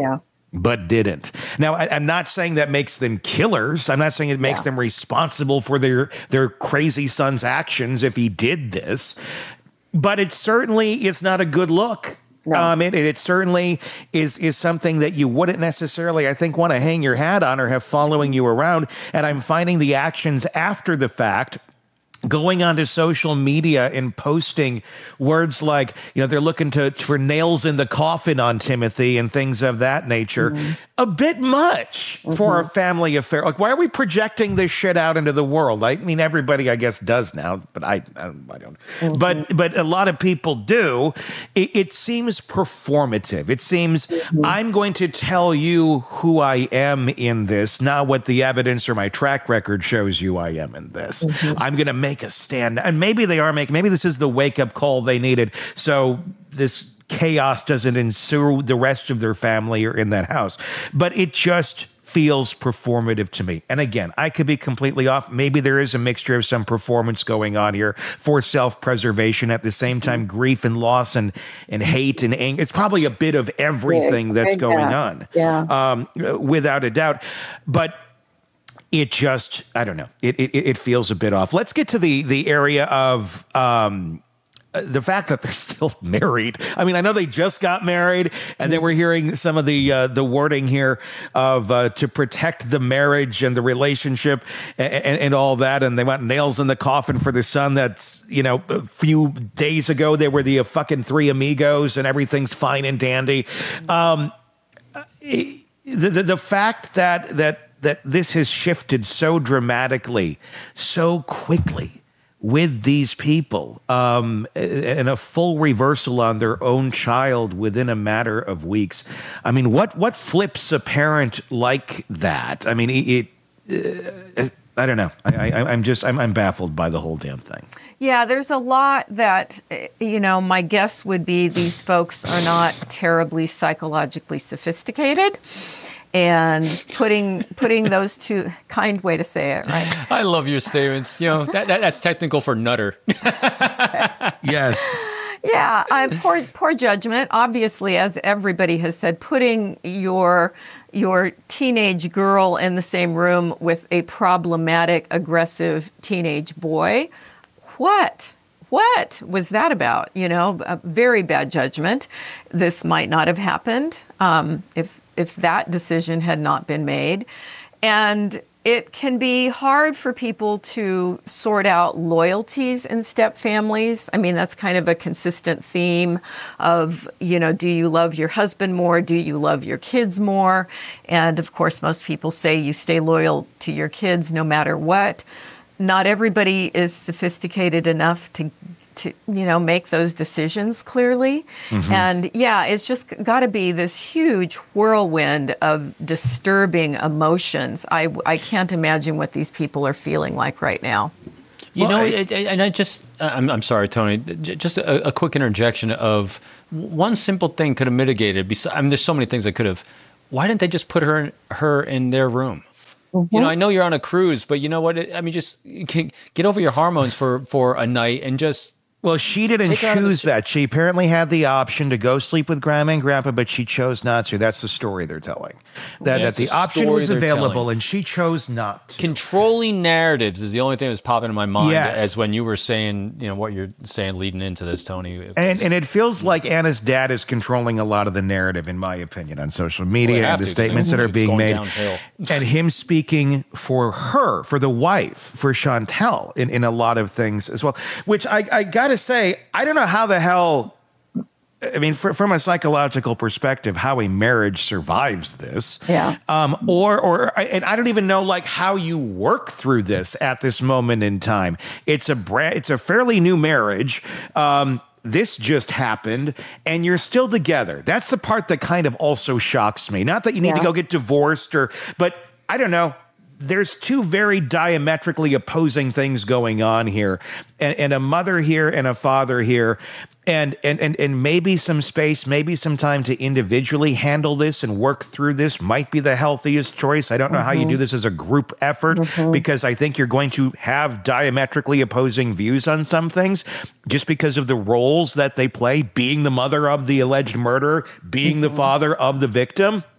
but didn't. Now, I, I'm not saying that makes them killers. I'm not saying it makes Yeah. them responsible for their their crazy son's actions if he did this, but it certainly is not a good look. No. Um, it, it certainly is is something that you wouldn't necessarily, I think, want to hang your hat on or have following you around. And I'm finding the actions after the fact, going onto social media and posting words like, you know, they're looking to for nails in the coffin on Timothy and things of that nature. Mm-hmm. A bit much mm-hmm. for a family affair. Like, why are we projecting this shit out into the world? I mean, everybody, I guess, does now, but I, I, I don't. Mm-hmm. But but a lot of people do. It, it seems performative. It seems mm-hmm. I'm going to tell you who I am in this, not what the evidence or my track record shows you I am in this. Mm-hmm. I'm going to make a stand. And maybe they are making, maybe this is the wake-up call they needed. So this chaos doesn't ensue the rest of their family or in that house. But it just feels performative to me. And again, I could be completely off. Maybe there is a mixture of some performance going on here for self-preservation. At the same time, grief and loss and, and hate and anger. It's probably a bit of everything that's going on. Yeah. Um, without a doubt. But it just, I don't know. It, it it feels a bit off. Let's get to the the area of um, the fact that they're still married. I mean, I know they just got married, and then we're hearing some of the uh, the wording here of uh, to protect the marriage and the relationship and, and, and all that. And they want nails in the coffin for the son. That's, you know, a few days ago they were the uh, fucking three amigos, and everything's fine and dandy. Um, the, the the fact that that. that this has shifted so dramatically, so quickly with these people, um, and a full reversal on their own child within a matter of weeks. I mean, what what flips a parent like that? I mean, it. it uh, I don't know. I, I, I'm just I'm, I'm baffled by the whole damn thing. Yeah, there's a lot that, you know, my guess would be these folks are not terribly psychologically sophisticated. And putting putting those two, kind way to say it, right? I love your statements. You know, that, that that's technical for nutter. Yes. Yeah, uh, poor poor judgment. Obviously, as everybody has said, putting your your teenage girl in the same room with a problematic, aggressive teenage boy. What? What was that about? You know, a very bad judgment. This might not have happened um, if if that decision had not been made. And it can be hard for people to sort out loyalties in step families. I mean, that's kind of a consistent theme of, you know, do you love your husband more? Do you love your kids more? And of course, most people say you stay loyal to your kids no matter what. Not everybody is sophisticated enough to to, you know, make those decisions clearly. Mm-hmm. And yeah, it's just got to be this huge whirlwind of disturbing emotions. I, I can't imagine what these people are feeling like right now. You well, know, I, it, and I just, I'm, I'm sorry, Tony, just a, a quick interjection of one simple thing could have mitigated. Besides, I mean, there's so many things that could have. Why didn't they just put her in, her in their room? Mm-hmm. You know, I know you're on a cruise, but you know what? I mean, just get over your hormones for, for a night and just. Well, she didn't choose that. She apparently had the option to go sleep with Grandma and Grandpa, but she chose not to. That's the story they're telling. That, yeah, that the option was available, telling. and she chose not to. Controlling narratives is the only thing that's popping in my mind yes. as when you were saying, you know, what you're saying leading into this, Tony. And, and it feels like Anna's dad is controlling a lot of the narrative, in my opinion, on social media well, and the to, statements that are being made. And him speaking for her, for the wife, for Chantel, in, in a lot of things as well, which I, I got to say, I don't know how the hell, I mean, for, from a psychological perspective, how a marriage survives this. Yeah. Um, or, or, and I don't even know like how you work through this at this moment in time. It's a brand, it's a fairly new marriage. Um, this just happened and you're still together. That's the part that kind of also shocks me. Not that you need yeah. to go get divorced or, but I don't know. There's two very diametrically opposing things going on here, and, and a mother here and a father here, and, and and and maybe some space, maybe some time to individually handle this and work through this might be the healthiest choice. I don't know mm-hmm. how you do this as a group effort mm-hmm. because I think you're going to have diametrically opposing views on some things just because of the roles that they play, being the mother of the alleged murderer, being mm-hmm. the father of the victim.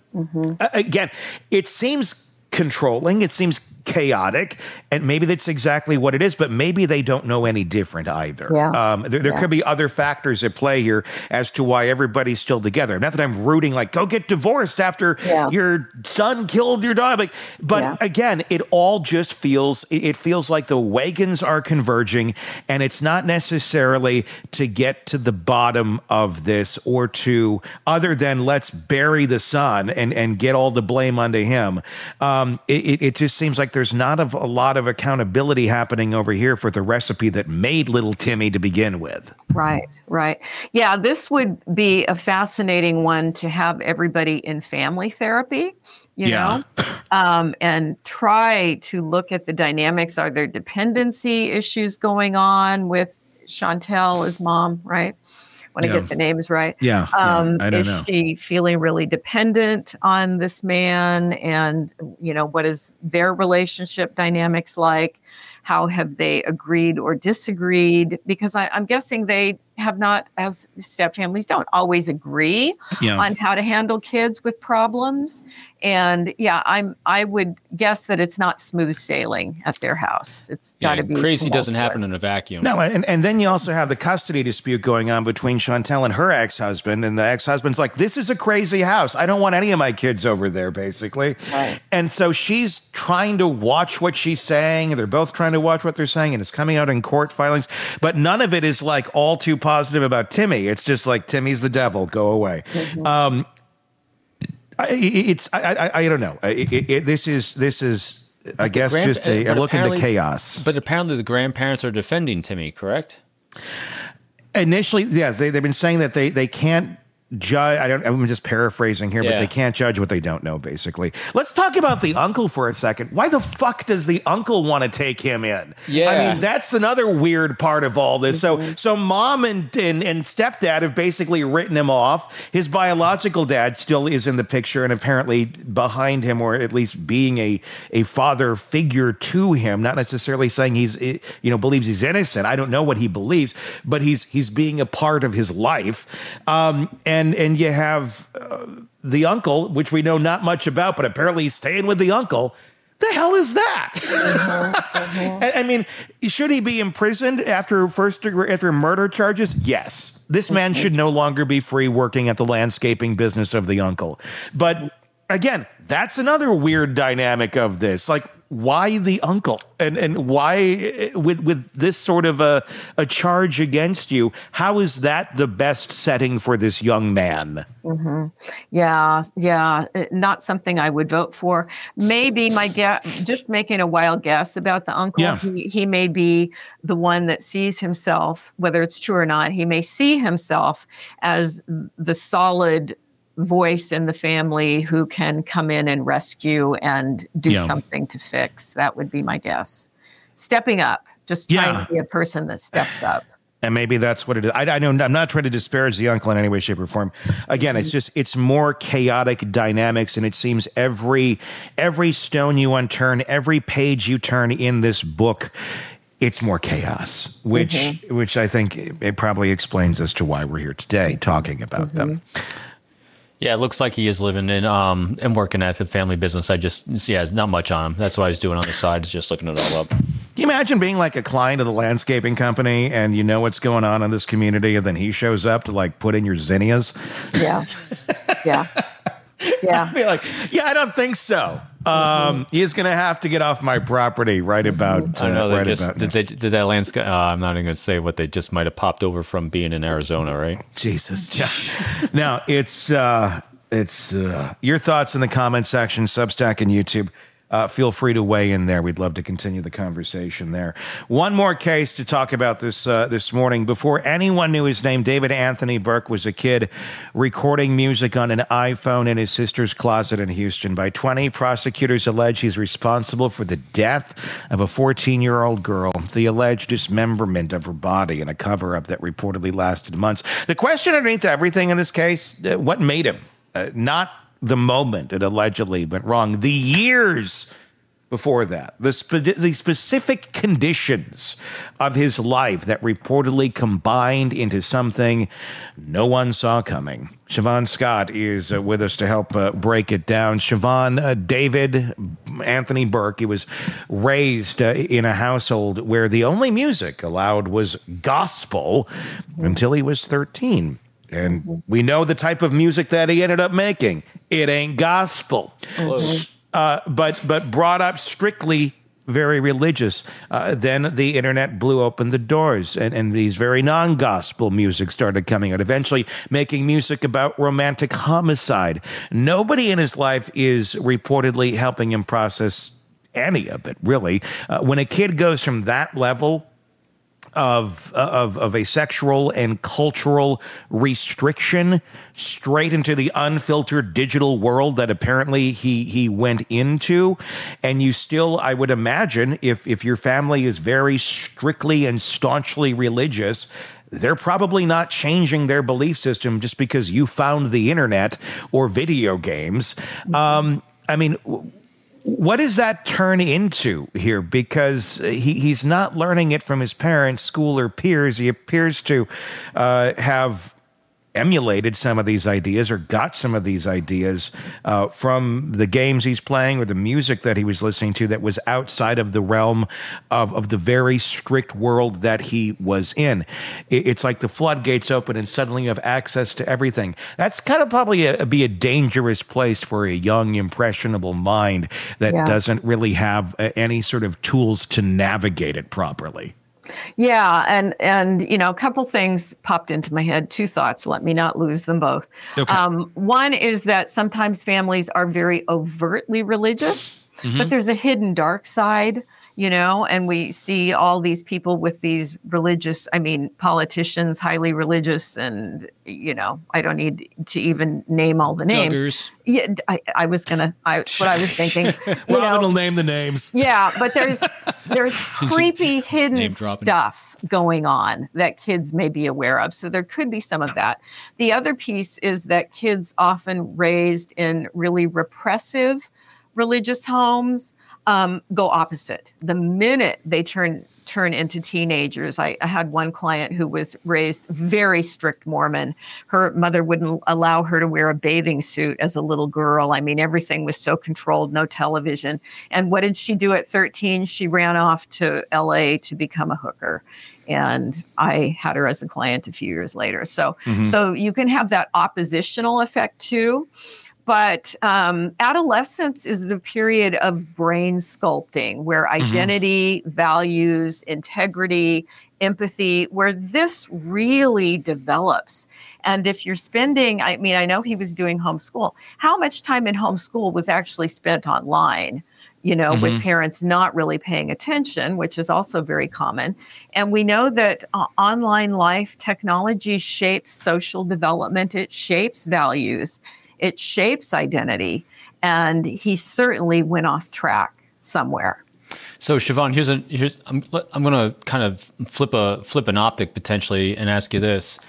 Mm-hmm. Uh, again, it seems controlling. It seems chaotic, and maybe that's exactly what it is, but maybe they don't know any different either. Yeah. Um, there there Yeah. could be other factors at play here as to why everybody's still together. Not that I'm rooting, like, go get divorced after Yeah. your son killed your daughter. Like, but Yeah. again, it all just feels, it it feels like the wagons are converging, and it's not necessarily to get to the bottom of this or to, other than let's bury the son and, and get all the blame onto him. Um, it, it, it just seems like there's not of a lot of accountability happening over here for the recipe that made little Timmy to begin with. Right, right. Yeah, this would be a fascinating one to have everybody in family therapy, you Yeah. know, um, and try to look at the dynamics. Are there dependency issues going on with Chantel as mom, right? Want to Yeah. get the names right. Yeah, yeah, Um, I don't is know. she feeling really dependent on this man? And, you know, what is their relationship dynamics like? How have they agreed or disagreed? Because I, I'm guessing they have not, as step families don't always agree Yeah. on how to handle kids with problems. And yeah, I'm I would guess that it's not smooth sailing at their house. It's got Yeah, to be crazy doesn't happen tumultuous. in a vacuum. No, and, and then you also have the custody dispute going on between Chantel and her ex-husband, and the ex-husband's like, this is a crazy house. I don't want any of my kids over there, basically. Right. And so she's trying to watch what she's saying, and they're both trying to watch what they're saying, and it's coming out in court filings. But none of it is like all too positive about Timmy. It's just like, Timmy's the devil, go away. Mm-hmm. Um, I, it's, I, I, I don't know. It, it, it, this is, this is, I guess, Grand- just a, a but look into apparently- chaos. But apparently the grandparents are defending Timmy, correct? Initially, yes, they, they've been saying that they, they can't judge. I don't, I'm just paraphrasing here, but Yeah. they can't judge what they don't know, basically. Let's talk about the uncle for a second. Why the fuck does the uncle want to take him in? Yeah. I mean, that's another weird part of all this. So, so mom and, and, and stepdad have basically written him off. His biological dad still is in the picture and apparently behind him, or at least being a, a father figure to him, not necessarily saying he's, you know, believes he's innocent. I don't know what he believes, but he's, he's being a part of his life. Um, and And and you have uh, the uncle, which we know not much about, but apparently he's staying with the uncle. The hell is that? I, I mean, should he be imprisoned after first degree, after murder charges? Yes. This man should no longer be free working at the landscaping business of the uncle. But again, that's another weird dynamic of this. Like, why the uncle? And and why, with with this sort of a, a charge against you, how is that the best setting for this young man? Mm-hmm. Yeah, yeah, uh, not something I would vote for. Maybe my guess, just making a wild guess about the uncle, Yeah. he, he may be the one that sees himself, whether it's true or not, he may see himself as the solid voice in the family who can come in and rescue and do Yeah. something to fix. That would be my guess. Stepping up, just Yeah. trying to be a person that steps up. And maybe that's what it is. I, I know I'm not trying to disparage the uncle in any way, shape, or form. Again, it's just it's more chaotic dynamics, and it seems every every stone you unturn, every page you turn in this book, it's more chaos, which Mm-hmm. which I think it, it probably explains as to why we're here today talking about them. Yeah, it looks like he is living in um and working at the family business. I just yeah, it's not much on him. That's what I was doing on the side, is just looking it all up. Can you imagine being like a client of the landscaping company and you know what's going on in this community, and then he shows up to like put in your zinnias? Yeah. Yeah. Yeah. I'd be like, yeah, I don't think so. Um, he's going to have to get off my property right about, uh, I know they right just about did, they, did that landscape. Uh, I'm not even going to say what they just might have popped over from being in Arizona, right? Jesus. Yeah. Now it's uh, it's uh, your thoughts in the comment section, Substack and YouTube. Uh, feel free to weigh in there. We'd love to continue the conversation there. One more case to talk about this uh, this morning. Before anyone knew his name, David Anthony Burke was a kid recording music on an iPhone in his sister's closet in Houston. By twenty, prosecutors allege he's responsible for the death of a fourteen-year-old girl, the alleged dismemberment of her body, and a cover-up that reportedly lasted months. The question underneath everything in this case, uh, what made him? Uh, not the moment it allegedly went wrong, the years before that. The, spe- the specific conditions of his life that reportedly combined into something no one saw coming. Siobhan Scott is uh, with us to help uh, break it down. Siobhan, uh, David Anthony Burke, he was raised uh, in a household where the only music allowed was gospel until he was thirteen. And we know the type of music that he ended up making. It ain't gospel. Uh, but but brought up strictly very religious. Uh, then the internet blew open the doors, and, and these very non-gospel music started coming out, eventually making music about romantic homicide. Nobody in his life is reportedly helping him process any of it, really. Uh, when a kid goes from that level of of of a sexual and cultural restriction straight into the unfiltered digital world that apparently he he went into, and you still, I would imagine, if if your family is very strictly and staunchly religious, they're probably not changing their belief system just because you found the internet or video games. Um, I mean, what does that turn into here? Because he, he's not learning it from his parents, school, or peers. He appears to uh, have emulated some of these ideas or got some of these ideas uh, from the games he's playing or the music that he was listening to that was outside of the realm of, of the very strict world that he was in. It, it's like the floodgates open and suddenly you have access to everything. That's kind of probably a, be a dangerous place for a young, impressionable mind that Yeah. doesn't really have uh, any sort of tools to navigate it properly. Yeah, and and you know, a couple things popped into my head. Two thoughts. Let me not lose them both. Okay. Um, one is that sometimes families are very overtly religious, but there's a hidden dark side. You know, and we see all these people with these religious, I mean, politicians, highly religious, and, you know, I don't need to even name all the names. Duggars. Yeah, I, I was going to, I what I was thinking. you Robin know, will name the names. Yeah, but there's there's creepy hidden Name dropping. stuff going on that kids may be aware of. So there could be some of that. The other piece is that kids often raised in really repressive religious homes um, go opposite. The minute they turn turn into teenagers, I, I had one client who was raised very strict Mormon. Her mother wouldn't allow her to wear a bathing suit as a little girl. I mean, everything was so controlled, no television. And what did she do at thirteen? She ran off to L A to become a hooker. And I had her as a client a few years later. So, Mm-hmm. so you can have that oppositional effect too. But um, adolescence is the period of brain sculpting where identity, values, integrity, empathy, where this really develops. And if you're spending, I mean, I know he was doing homeschool. How much time in homeschool was actually spent online? You know, Mm-hmm. with parents not really paying attention, which is also very common. And we know that uh, online life technology shapes social development. It shapes values. It shapes identity. And he certainly went off track somewhere. So Siobhan, here's a here's I'm I'm going to kind of flip a flip an optic potentially and ask you this.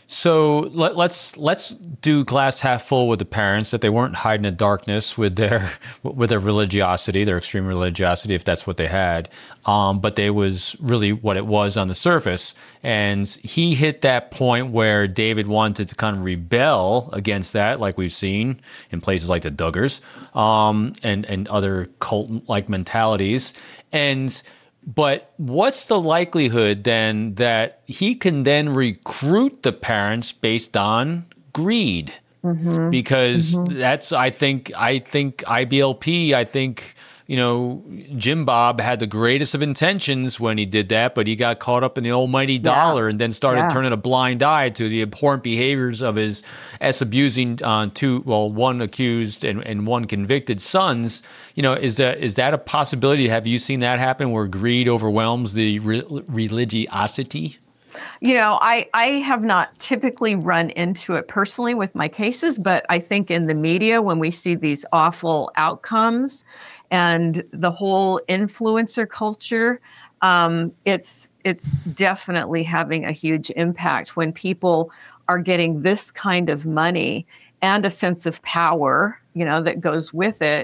So let, let's let's do glass half full with the parents, that they weren't hiding in darkness with their with their religiosity, their extreme religiosity, if that's what they had. Um, but they was really what it was on the surface. And he hit that point where David wanted to kind of rebel against that, like we've seen in places like the Duggars, um, and and other cult-like mentalities. And But what's the likelihood then that he can then recruit the parents based on greed? Mm-hmm. Because mm-hmm. that's, I think, I think I B L P, I think, you know, Jim Bob had the greatest of intentions when he did that, but he got caught up in the almighty dollar yeah. and then started yeah. turning a blind eye to the abhorrent behaviors of his ex-abusing uh, two, well, one accused and, and one convicted sons. You know, is that is that a possibility? Have you seen that happen where greed overwhelms the re- religiosity? You know, I, I have not typically run into it personally with my cases, but I think in the media, when we see these awful outcomes and the whole influencer culture, um, it's it's definitely having a huge impact when people are getting this kind of money and a sense of power, you know, that goes with it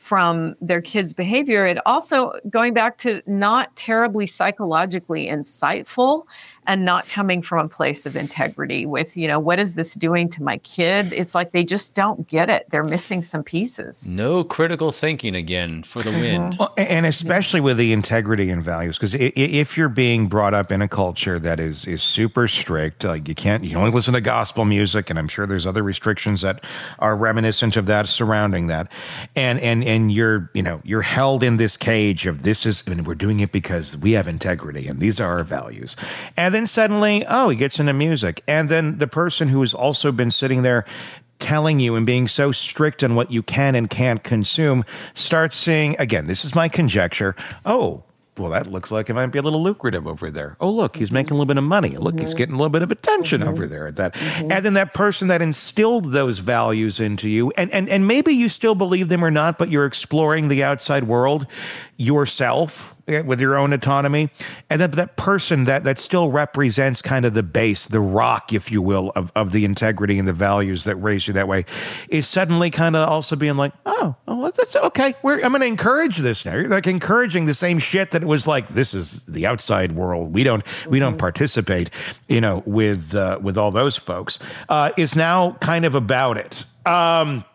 from their kids' behavior. It also, going back to not terribly psychologically insightful and not coming from a place of integrity with, you know, what is this doing to my kid? It's like they just don't get it. They're missing some pieces. No critical thinking again for the win. Well, and especially with the integrity and values, because if you're being brought up in a culture that is is super strict, like you can't, you can only listen to gospel music, and I'm sure there's other restrictions that are reminiscent of that surrounding that, and and and you're you know you're held in this cage of this is, and we're doing it because we have integrity and these are our values, and then suddenly, oh, he gets into music, and then the person who has also been sitting there telling you and being so strict on what you can and can't consume starts saying, again, this is my conjecture, oh, well, that looks like it might be a little lucrative over there. Oh, look, he's making a little bit of money. Look, he's getting a little bit of attention mm-hmm. over there at that. Mm-hmm. And then that person that instilled those values into you, and, and, and maybe you still believe them or not, but you're exploring the outside world yourself with your own autonomy. And then that person that, that still represents kind of the base, the rock, if you will, of, of the integrity and the values that raise you that way, is suddenly kind of also being like, oh, oh that's okay. We're, I'm going to encourage this now. You're like encouraging the same shit that it was like, this is the outside world. We don't, we don't participate, you know, with, uh, with all those folks, uh, is now kind of about it. Um,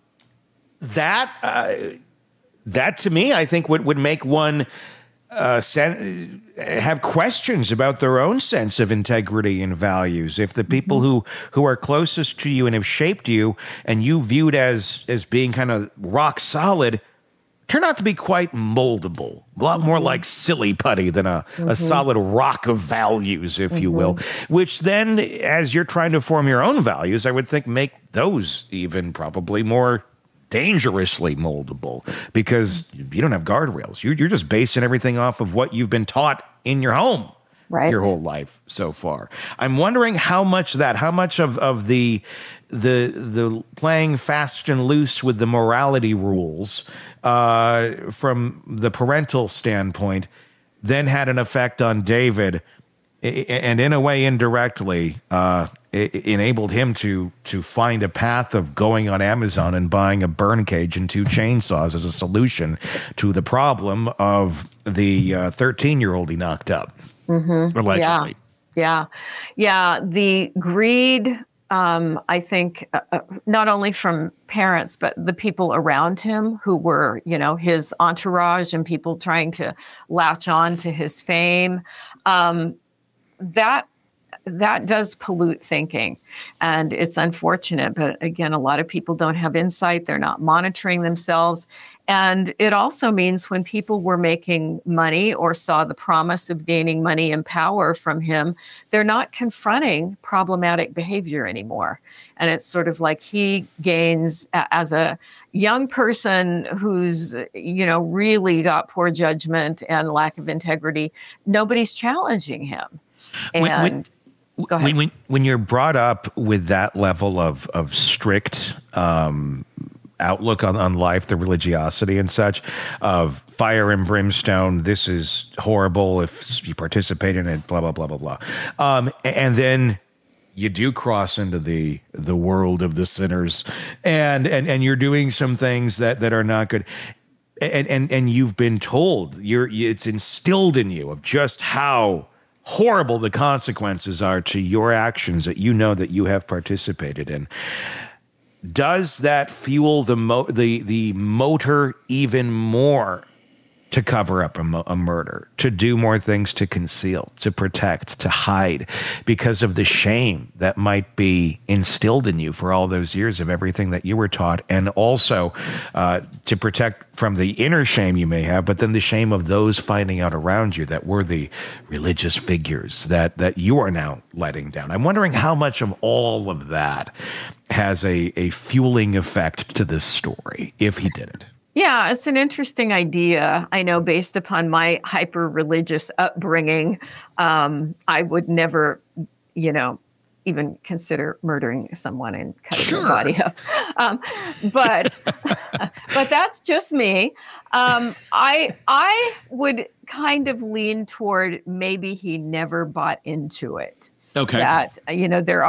that, uh, that to me, I think would, would make one, Uh, sen- have questions about their own sense of integrity and values. If the people who, who are closest to you and have shaped you and you viewed as as being kind of rock solid turn out to be quite moldable, a lot more like silly putty than a, mm-hmm. a solid rock of values, if mm-hmm. you will, which then, as you're trying to form your own values, I would think make those even probably more dangerously moldable, because you don't have guardrails. You're, you're just basing everything off of what you've been taught in your home right. your whole life so far. I'm wondering how much that, how much of, of the, the, the playing fast and loose with the morality rules uh, from the parental standpoint then had an effect on David, and in a way indirectly uh, it enabled him to to find a path of going on Amazon and buying a burn cage and two chainsaws as a solution to the problem of the thirteen-year-old he knocked up, mm-hmm. allegedly. Yeah, yeah, yeah. The greed, um, I think, uh, not only from parents, but the people around him who were, you know, his entourage and people trying to latch on to his fame. Um, that that does pollute thinking, and it's unfortunate, but again, a lot of people don't have insight. They're not monitoring themselves. And it also means when people were making money or saw the promise of gaining money and power from him, they're not confronting problematic behavior anymore. And it's sort of like he gains, as a young person who's, you know, really got poor judgment and lack of integrity, nobody's challenging him. And when, when, go ahead. When, when, when you're brought up with that level of of strict um, outlook on, on life, the religiosity and such, of fire and brimstone, this is horrible if you participate in it, blah, blah, blah, blah, blah. Um, and then you do cross into the the world of the sinners, and and, and you're doing some things that, that are not good. And, and, and you've been told, you're it's instilled in you of just how horrible the consequences are to your actions that you know that you have participated in. Does that fuel the mo- the the motor even more to cover up a, mo- a murder, to do more things to conceal, to protect, to hide, because of the shame that might be instilled in you for all those years of everything that you were taught, and also uh, to protect from the inner shame you may have, but then the shame of those finding out around you that were the religious figures that that you are now letting down? I'm wondering how much of all of that has a, a fueling effect to this story, if he did it. Yeah, it's an interesting idea. I know, based upon my hyper-religious upbringing, um, I would never, you know, even consider murdering someone and cutting sure. their body up. Um, but but that's just me. Um, I I would kind of lean toward maybe he never bought into it. Okay. That, you know, there are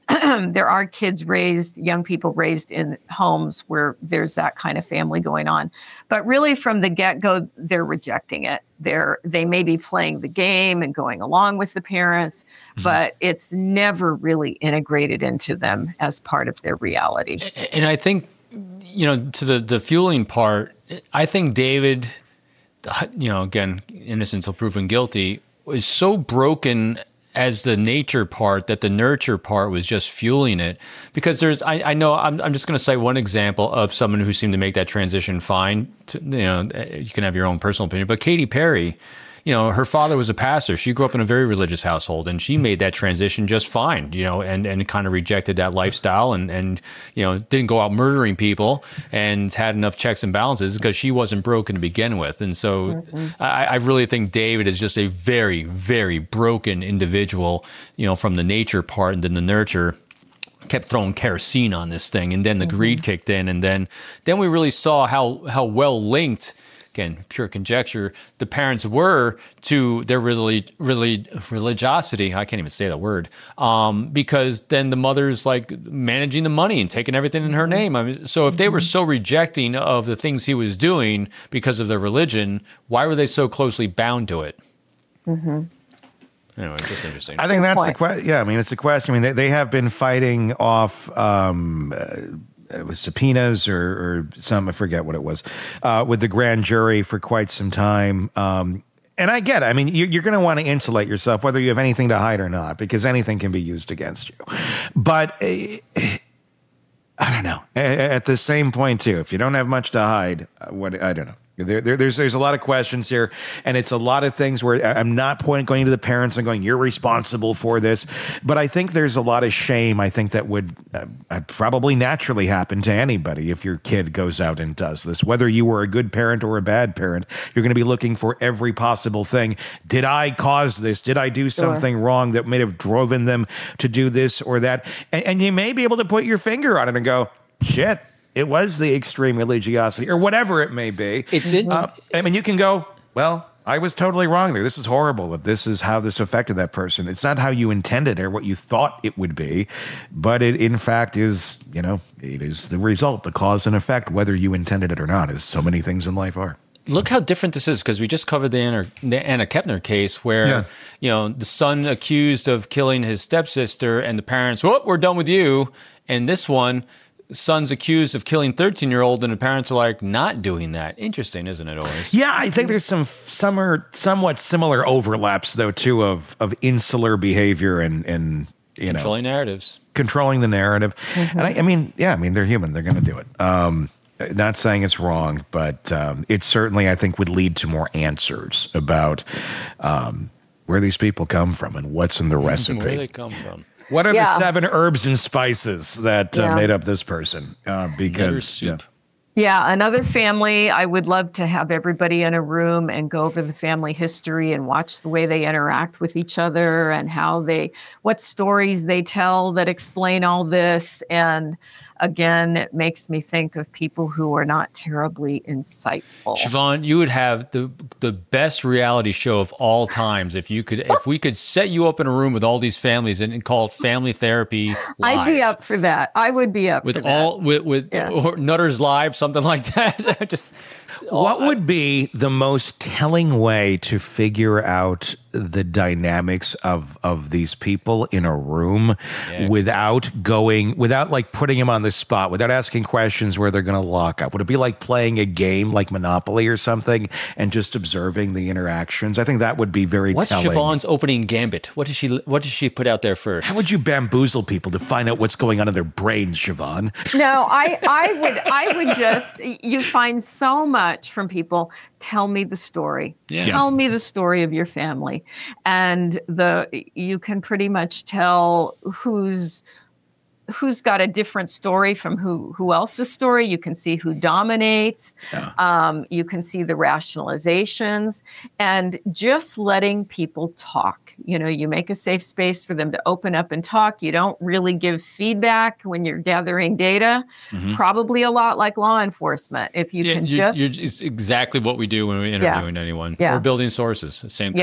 there are kids raised, young people raised in homes where there's that kind of family going on. But really from the get-go, they're rejecting it. They're, they may be playing the game and going along with the parents, mm-hmm. but it's never really integrated into them as part of their reality. And I think, you know, to the, the fueling part, I think David, you know, again, innocent until proven guilty, was so broken as the nature part that the nurture part was just fueling it. Because there's, I, I know, I'm, I'm just going to cite one example of someone who seemed to make that transition fine. To, you know, you can have your own personal opinion, but Katy Perry, you know, her father was a pastor. She grew up in a very religious household, and she made that transition just fine, you know, and, and kind of rejected that lifestyle and, and, you know, didn't go out murdering people and had enough checks and balances because she wasn't broken to begin with. And so mm-hmm. I, I really think David is just a very, very broken individual, you know, from the nature part and then the nurture. Kept throwing kerosene on this thing, and then the mm-hmm. greed kicked in, and then then we really saw how how well linked, again, pure conjecture, the parents were to their really, really religiosity. I can't even say that word. Um, because then the mother's like managing the money and taking everything in her name. I mean, so if they were so rejecting of the things he was doing because of their religion, why were they so closely bound to it? Mm-hmm. Anyway, just interesting. I think that's the question. Yeah, I mean, it's a question. I mean, they, they have been fighting off um, uh, it was subpoenas or, or some, I forget what it was, uh, with the grand jury for quite some time. Um, and I get it. I mean, you, you're going to want to insulate yourself, whether you have anything to hide or not, because anything can be used against you. But uh, I don't know. At the same point, too, if you don't have much to hide, what I don't know. There, there, there's there's a lot of questions here, and it's a lot of things where I'm not pointing going to the parents and going, you're responsible for this. But I think there's a lot of shame, I think, that would uh, probably naturally happen to anybody if your kid goes out and does this. Whether you were a good parent or a bad parent, you're going to be looking for every possible thing. Did I cause this? Did I do something sure. wrong that may have driven them to do this or that? And, and you may be able to put your finger on it and go, shit. It was the extreme religiosity or whatever it may be. It's in. Uh, I mean, you can go, well, I was totally wrong there. This is horrible. That this is how this affected that person. It's not how you intended or what you thought it would be, but it in fact is, you know, it is the result, the cause and effect, whether you intended it or not, as so many things in life are. Look how different this is, because we just covered the Anna, the Anna Kepner case where, yeah. you know, the son accused of killing his stepsister and the parents, whoop, we're done with you. And this one, son's accused of killing thirteen-year-old, and the parents are like, not doing that. Interesting, isn't it, always? Yeah, I think there's some some are somewhat similar overlaps, though, too, of of insular behavior and, and you know. Controlling narratives. Controlling the narrative. Mm-hmm. And I, I mean, yeah, I mean, they're human. They're going to do it. Um, not saying it's wrong, but um, it certainly, I think, would lead to more answers about um, where these people come from and what's in the recipe. Where they come from. What are yeah. the seven herbs and spices that yeah. uh, made up this person? Uh, because, yeah. Yeah, another family, I would love to have everybody in a room and go over the family history and watch the way they interact with each other and how they, what stories they tell that explain all this. And again, it makes me think of people who are not terribly insightful. Siobhan, you would have the the best reality show of all times if you could, if we could set you up in a room with all these families and, and call it Family Therapy Live. I'd be up for that. I would be up with for all that. with with yeah. or Nutter's Live, something like that. Just what would be the most telling way to figure out the dynamics of of these people in a room yeah. without going, without like putting them on the spot, without asking questions where they're going to lock up? Would it be like playing a game like Monopoly or something and just observing the interactions? I think that would be very What's telling. What's Siobhan's opening gambit? What does she What does she put out there first? How would you bamboozle people to find out what's going on in their brains, Siobhan? No, I, I would I would just, you find so much from people. Tell me the story. Yeah. Tell me the story of your family. And the you can pretty much tell who's who's got a different story from who who else's story. You can see who dominates. Yeah. Um, you can see the rationalizations, and just letting people talk. You know, you make a safe space for them to open up and talk. You don't really give feedback when you're gathering data. Mm-hmm. Probably a lot like law enforcement. If you yeah, can you, just, you're, it's exactly what we do when we're interviewing yeah. anyone. Yeah. We're building sources. Same thing. Yeah.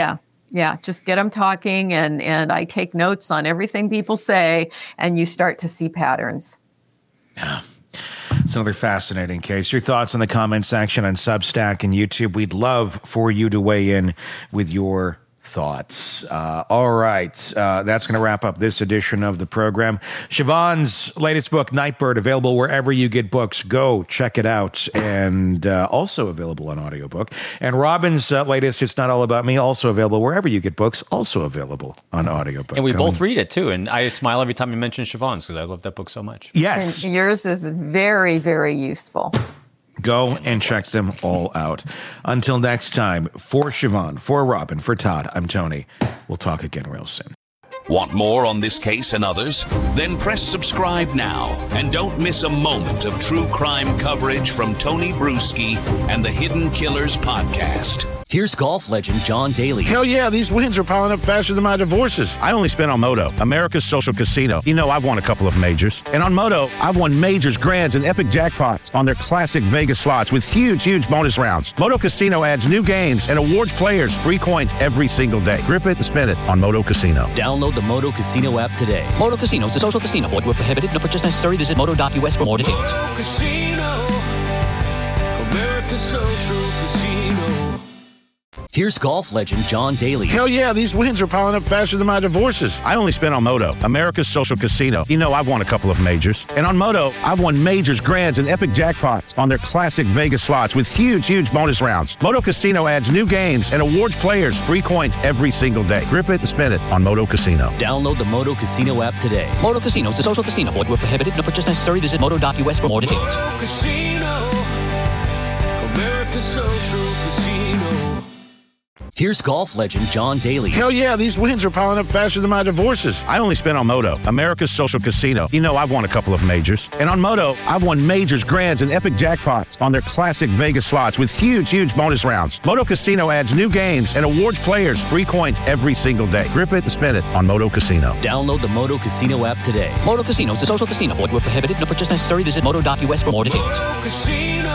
Yeah, just get them talking, and and I take notes on everything people say, and you start to see patterns. Yeah. It's another fascinating case. Your thoughts in the comment section on Substack and YouTube. We'd love for you to weigh in with your thoughts. Uh, all right. Uh, that's going to wrap up this edition of the program. Siobhan's latest book, Nightbird, available wherever you get books. Go check it out. And uh, also available on audiobook. And Robin's uh, latest, It's Not All About Me, also available wherever you get books, also available on audiobook. And we Go both and- read it, too. And I smile every time you mention Siobhan's because I love that book so much. Yes. And yours is very, very useful. Go and check them all out. Until next time, for Siobhan, for Robin, for Todd, I'm Tony. We'll talk again real soon. Want more on this case and others? Then press subscribe now and don't miss a moment of true crime coverage from Tony Bruschi and the Hidden Killers podcast. Here's golf legend John Daly. Hell yeah, these wins are piling up faster than my divorces. I only spent on Moto, America's social casino. You know, I've won a couple of majors. And on Moto, I've won majors, grands, and epic jackpots on their classic Vegas slots with huge, huge bonus rounds. Moto Casino adds new games and awards players free coins every single day. Grip it and spin it on Moto Casino. Download the Moto Casino app today. Moto Casino is a social casino. Void where prohibited. No purchase necessary. Visit moto dot U S for more details. Moto Casino, America's social casino. Here's golf legend John Daly. Hell yeah, these wins are piling up faster than my divorces. I only spent on Moto, America's social casino. You know, I've won a couple of majors. And on Moto, I've won majors, grands, and epic jackpots on their classic Vegas slots with huge, huge bonus rounds. Moto Casino adds new games and awards players free coins every single day. Grip it and spin it on Moto Casino. Download the Moto Casino app today. Moto Casino is a social casino. Void where prohibited. No purchase necessary. Visit moto dot U S for more details. Moto Casino, America's social casino. Here's golf legend John Daly. Hell yeah, these wins are piling up faster than my divorces. I only spent on Moto, America's social casino. You know, I've won a couple of majors. And on Moto, I've won majors, grands, and epic jackpots on their classic Vegas slots with huge, huge bonus rounds. Moto Casino adds new games and awards players free coins every single day. Grip it and spin it on Moto Casino. Download the Moto Casino app today. Moto Casino is a social casino. Void where prohibited. No purchase necessary. Visit moto dot U S for more details. Moto Casino,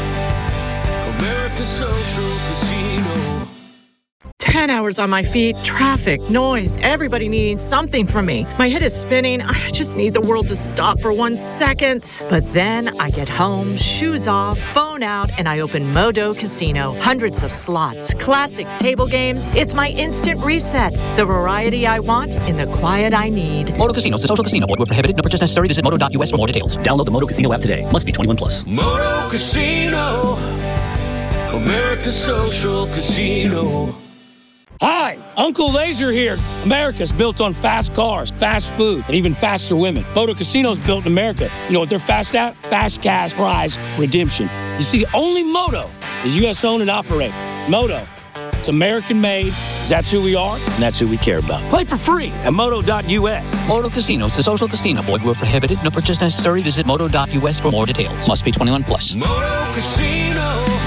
America's social casino. ten hours on my feet, traffic, noise, everybody needing something from me. My head is spinning. I just need the world to stop for one second. But then I get home, shoes off, phone out, and I open Modo Casino. Hundreds of slots, classic table games. It's my instant reset. The variety I want in the quiet I need. Moto Casino is a social casino. Void where prohibited. No purchase necessary. Visit moto dot U S for more details. Download the Moto Casino app today. Must be twenty-one plus. Moto Casino, America's social casino. Hi, Uncle Laser here. America's built on fast cars, fast food, and even faster women. Moto Casino's built in America. You know what they're fast at? Fast cash prize redemption. You see, only Moto is U S owned and operated. Moto, it's American made. That's who we are, and that's who we care about. Play for free at moto dot U S. Moto Casino is a social casino. Void where prohibited. No purchase necessary. Visit moto dot U S for more details. Must be twenty-one plus. Moto Casino,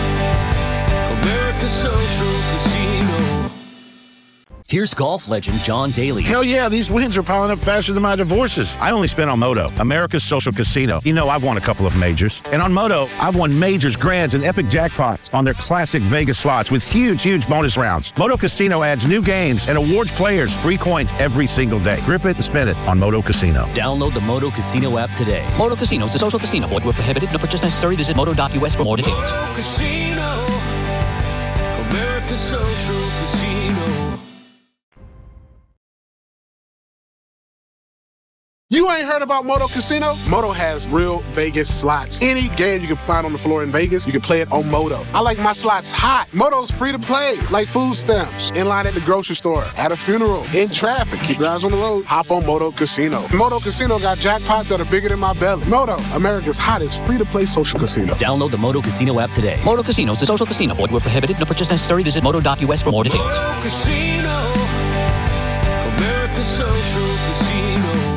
America's social casino. Here's golf legend John Daly. Hell yeah, these wins are piling up faster than my divorces. I only spent on Moto, America's social casino. You know, I've won a couple of majors. And on Moto, I've won majors, grands, and epic jackpots on their classic Vegas slots with huge, huge bonus rounds. Moto Casino adds new games and awards players free coins every single day. Grip it and spin it on Moto Casino. Download the Moto Casino app today. Moto Casino is a social casino. Void where prohibited. No purchase necessary. Visit moto dot U S for more details. Moto Casino, America's social casino. You ain't heard about Moto Casino? Moto has real Vegas slots. Any game you can find on the floor in Vegas, you can play it on Moto. I like my slots hot. Moto's free to play, like food stamps. In line at the grocery store, at a funeral, in traffic. Keep your eyes on the road. Hop on Moto Casino. Moto Casino got jackpots that are bigger than my belly. Moto, America's hottest free-to-play social casino. Download the Moto Casino app today. Moto Casino is a social casino. Void where prohibited. No purchase necessary. Visit moto dot U S for more details. Moto Casino, America's social casino.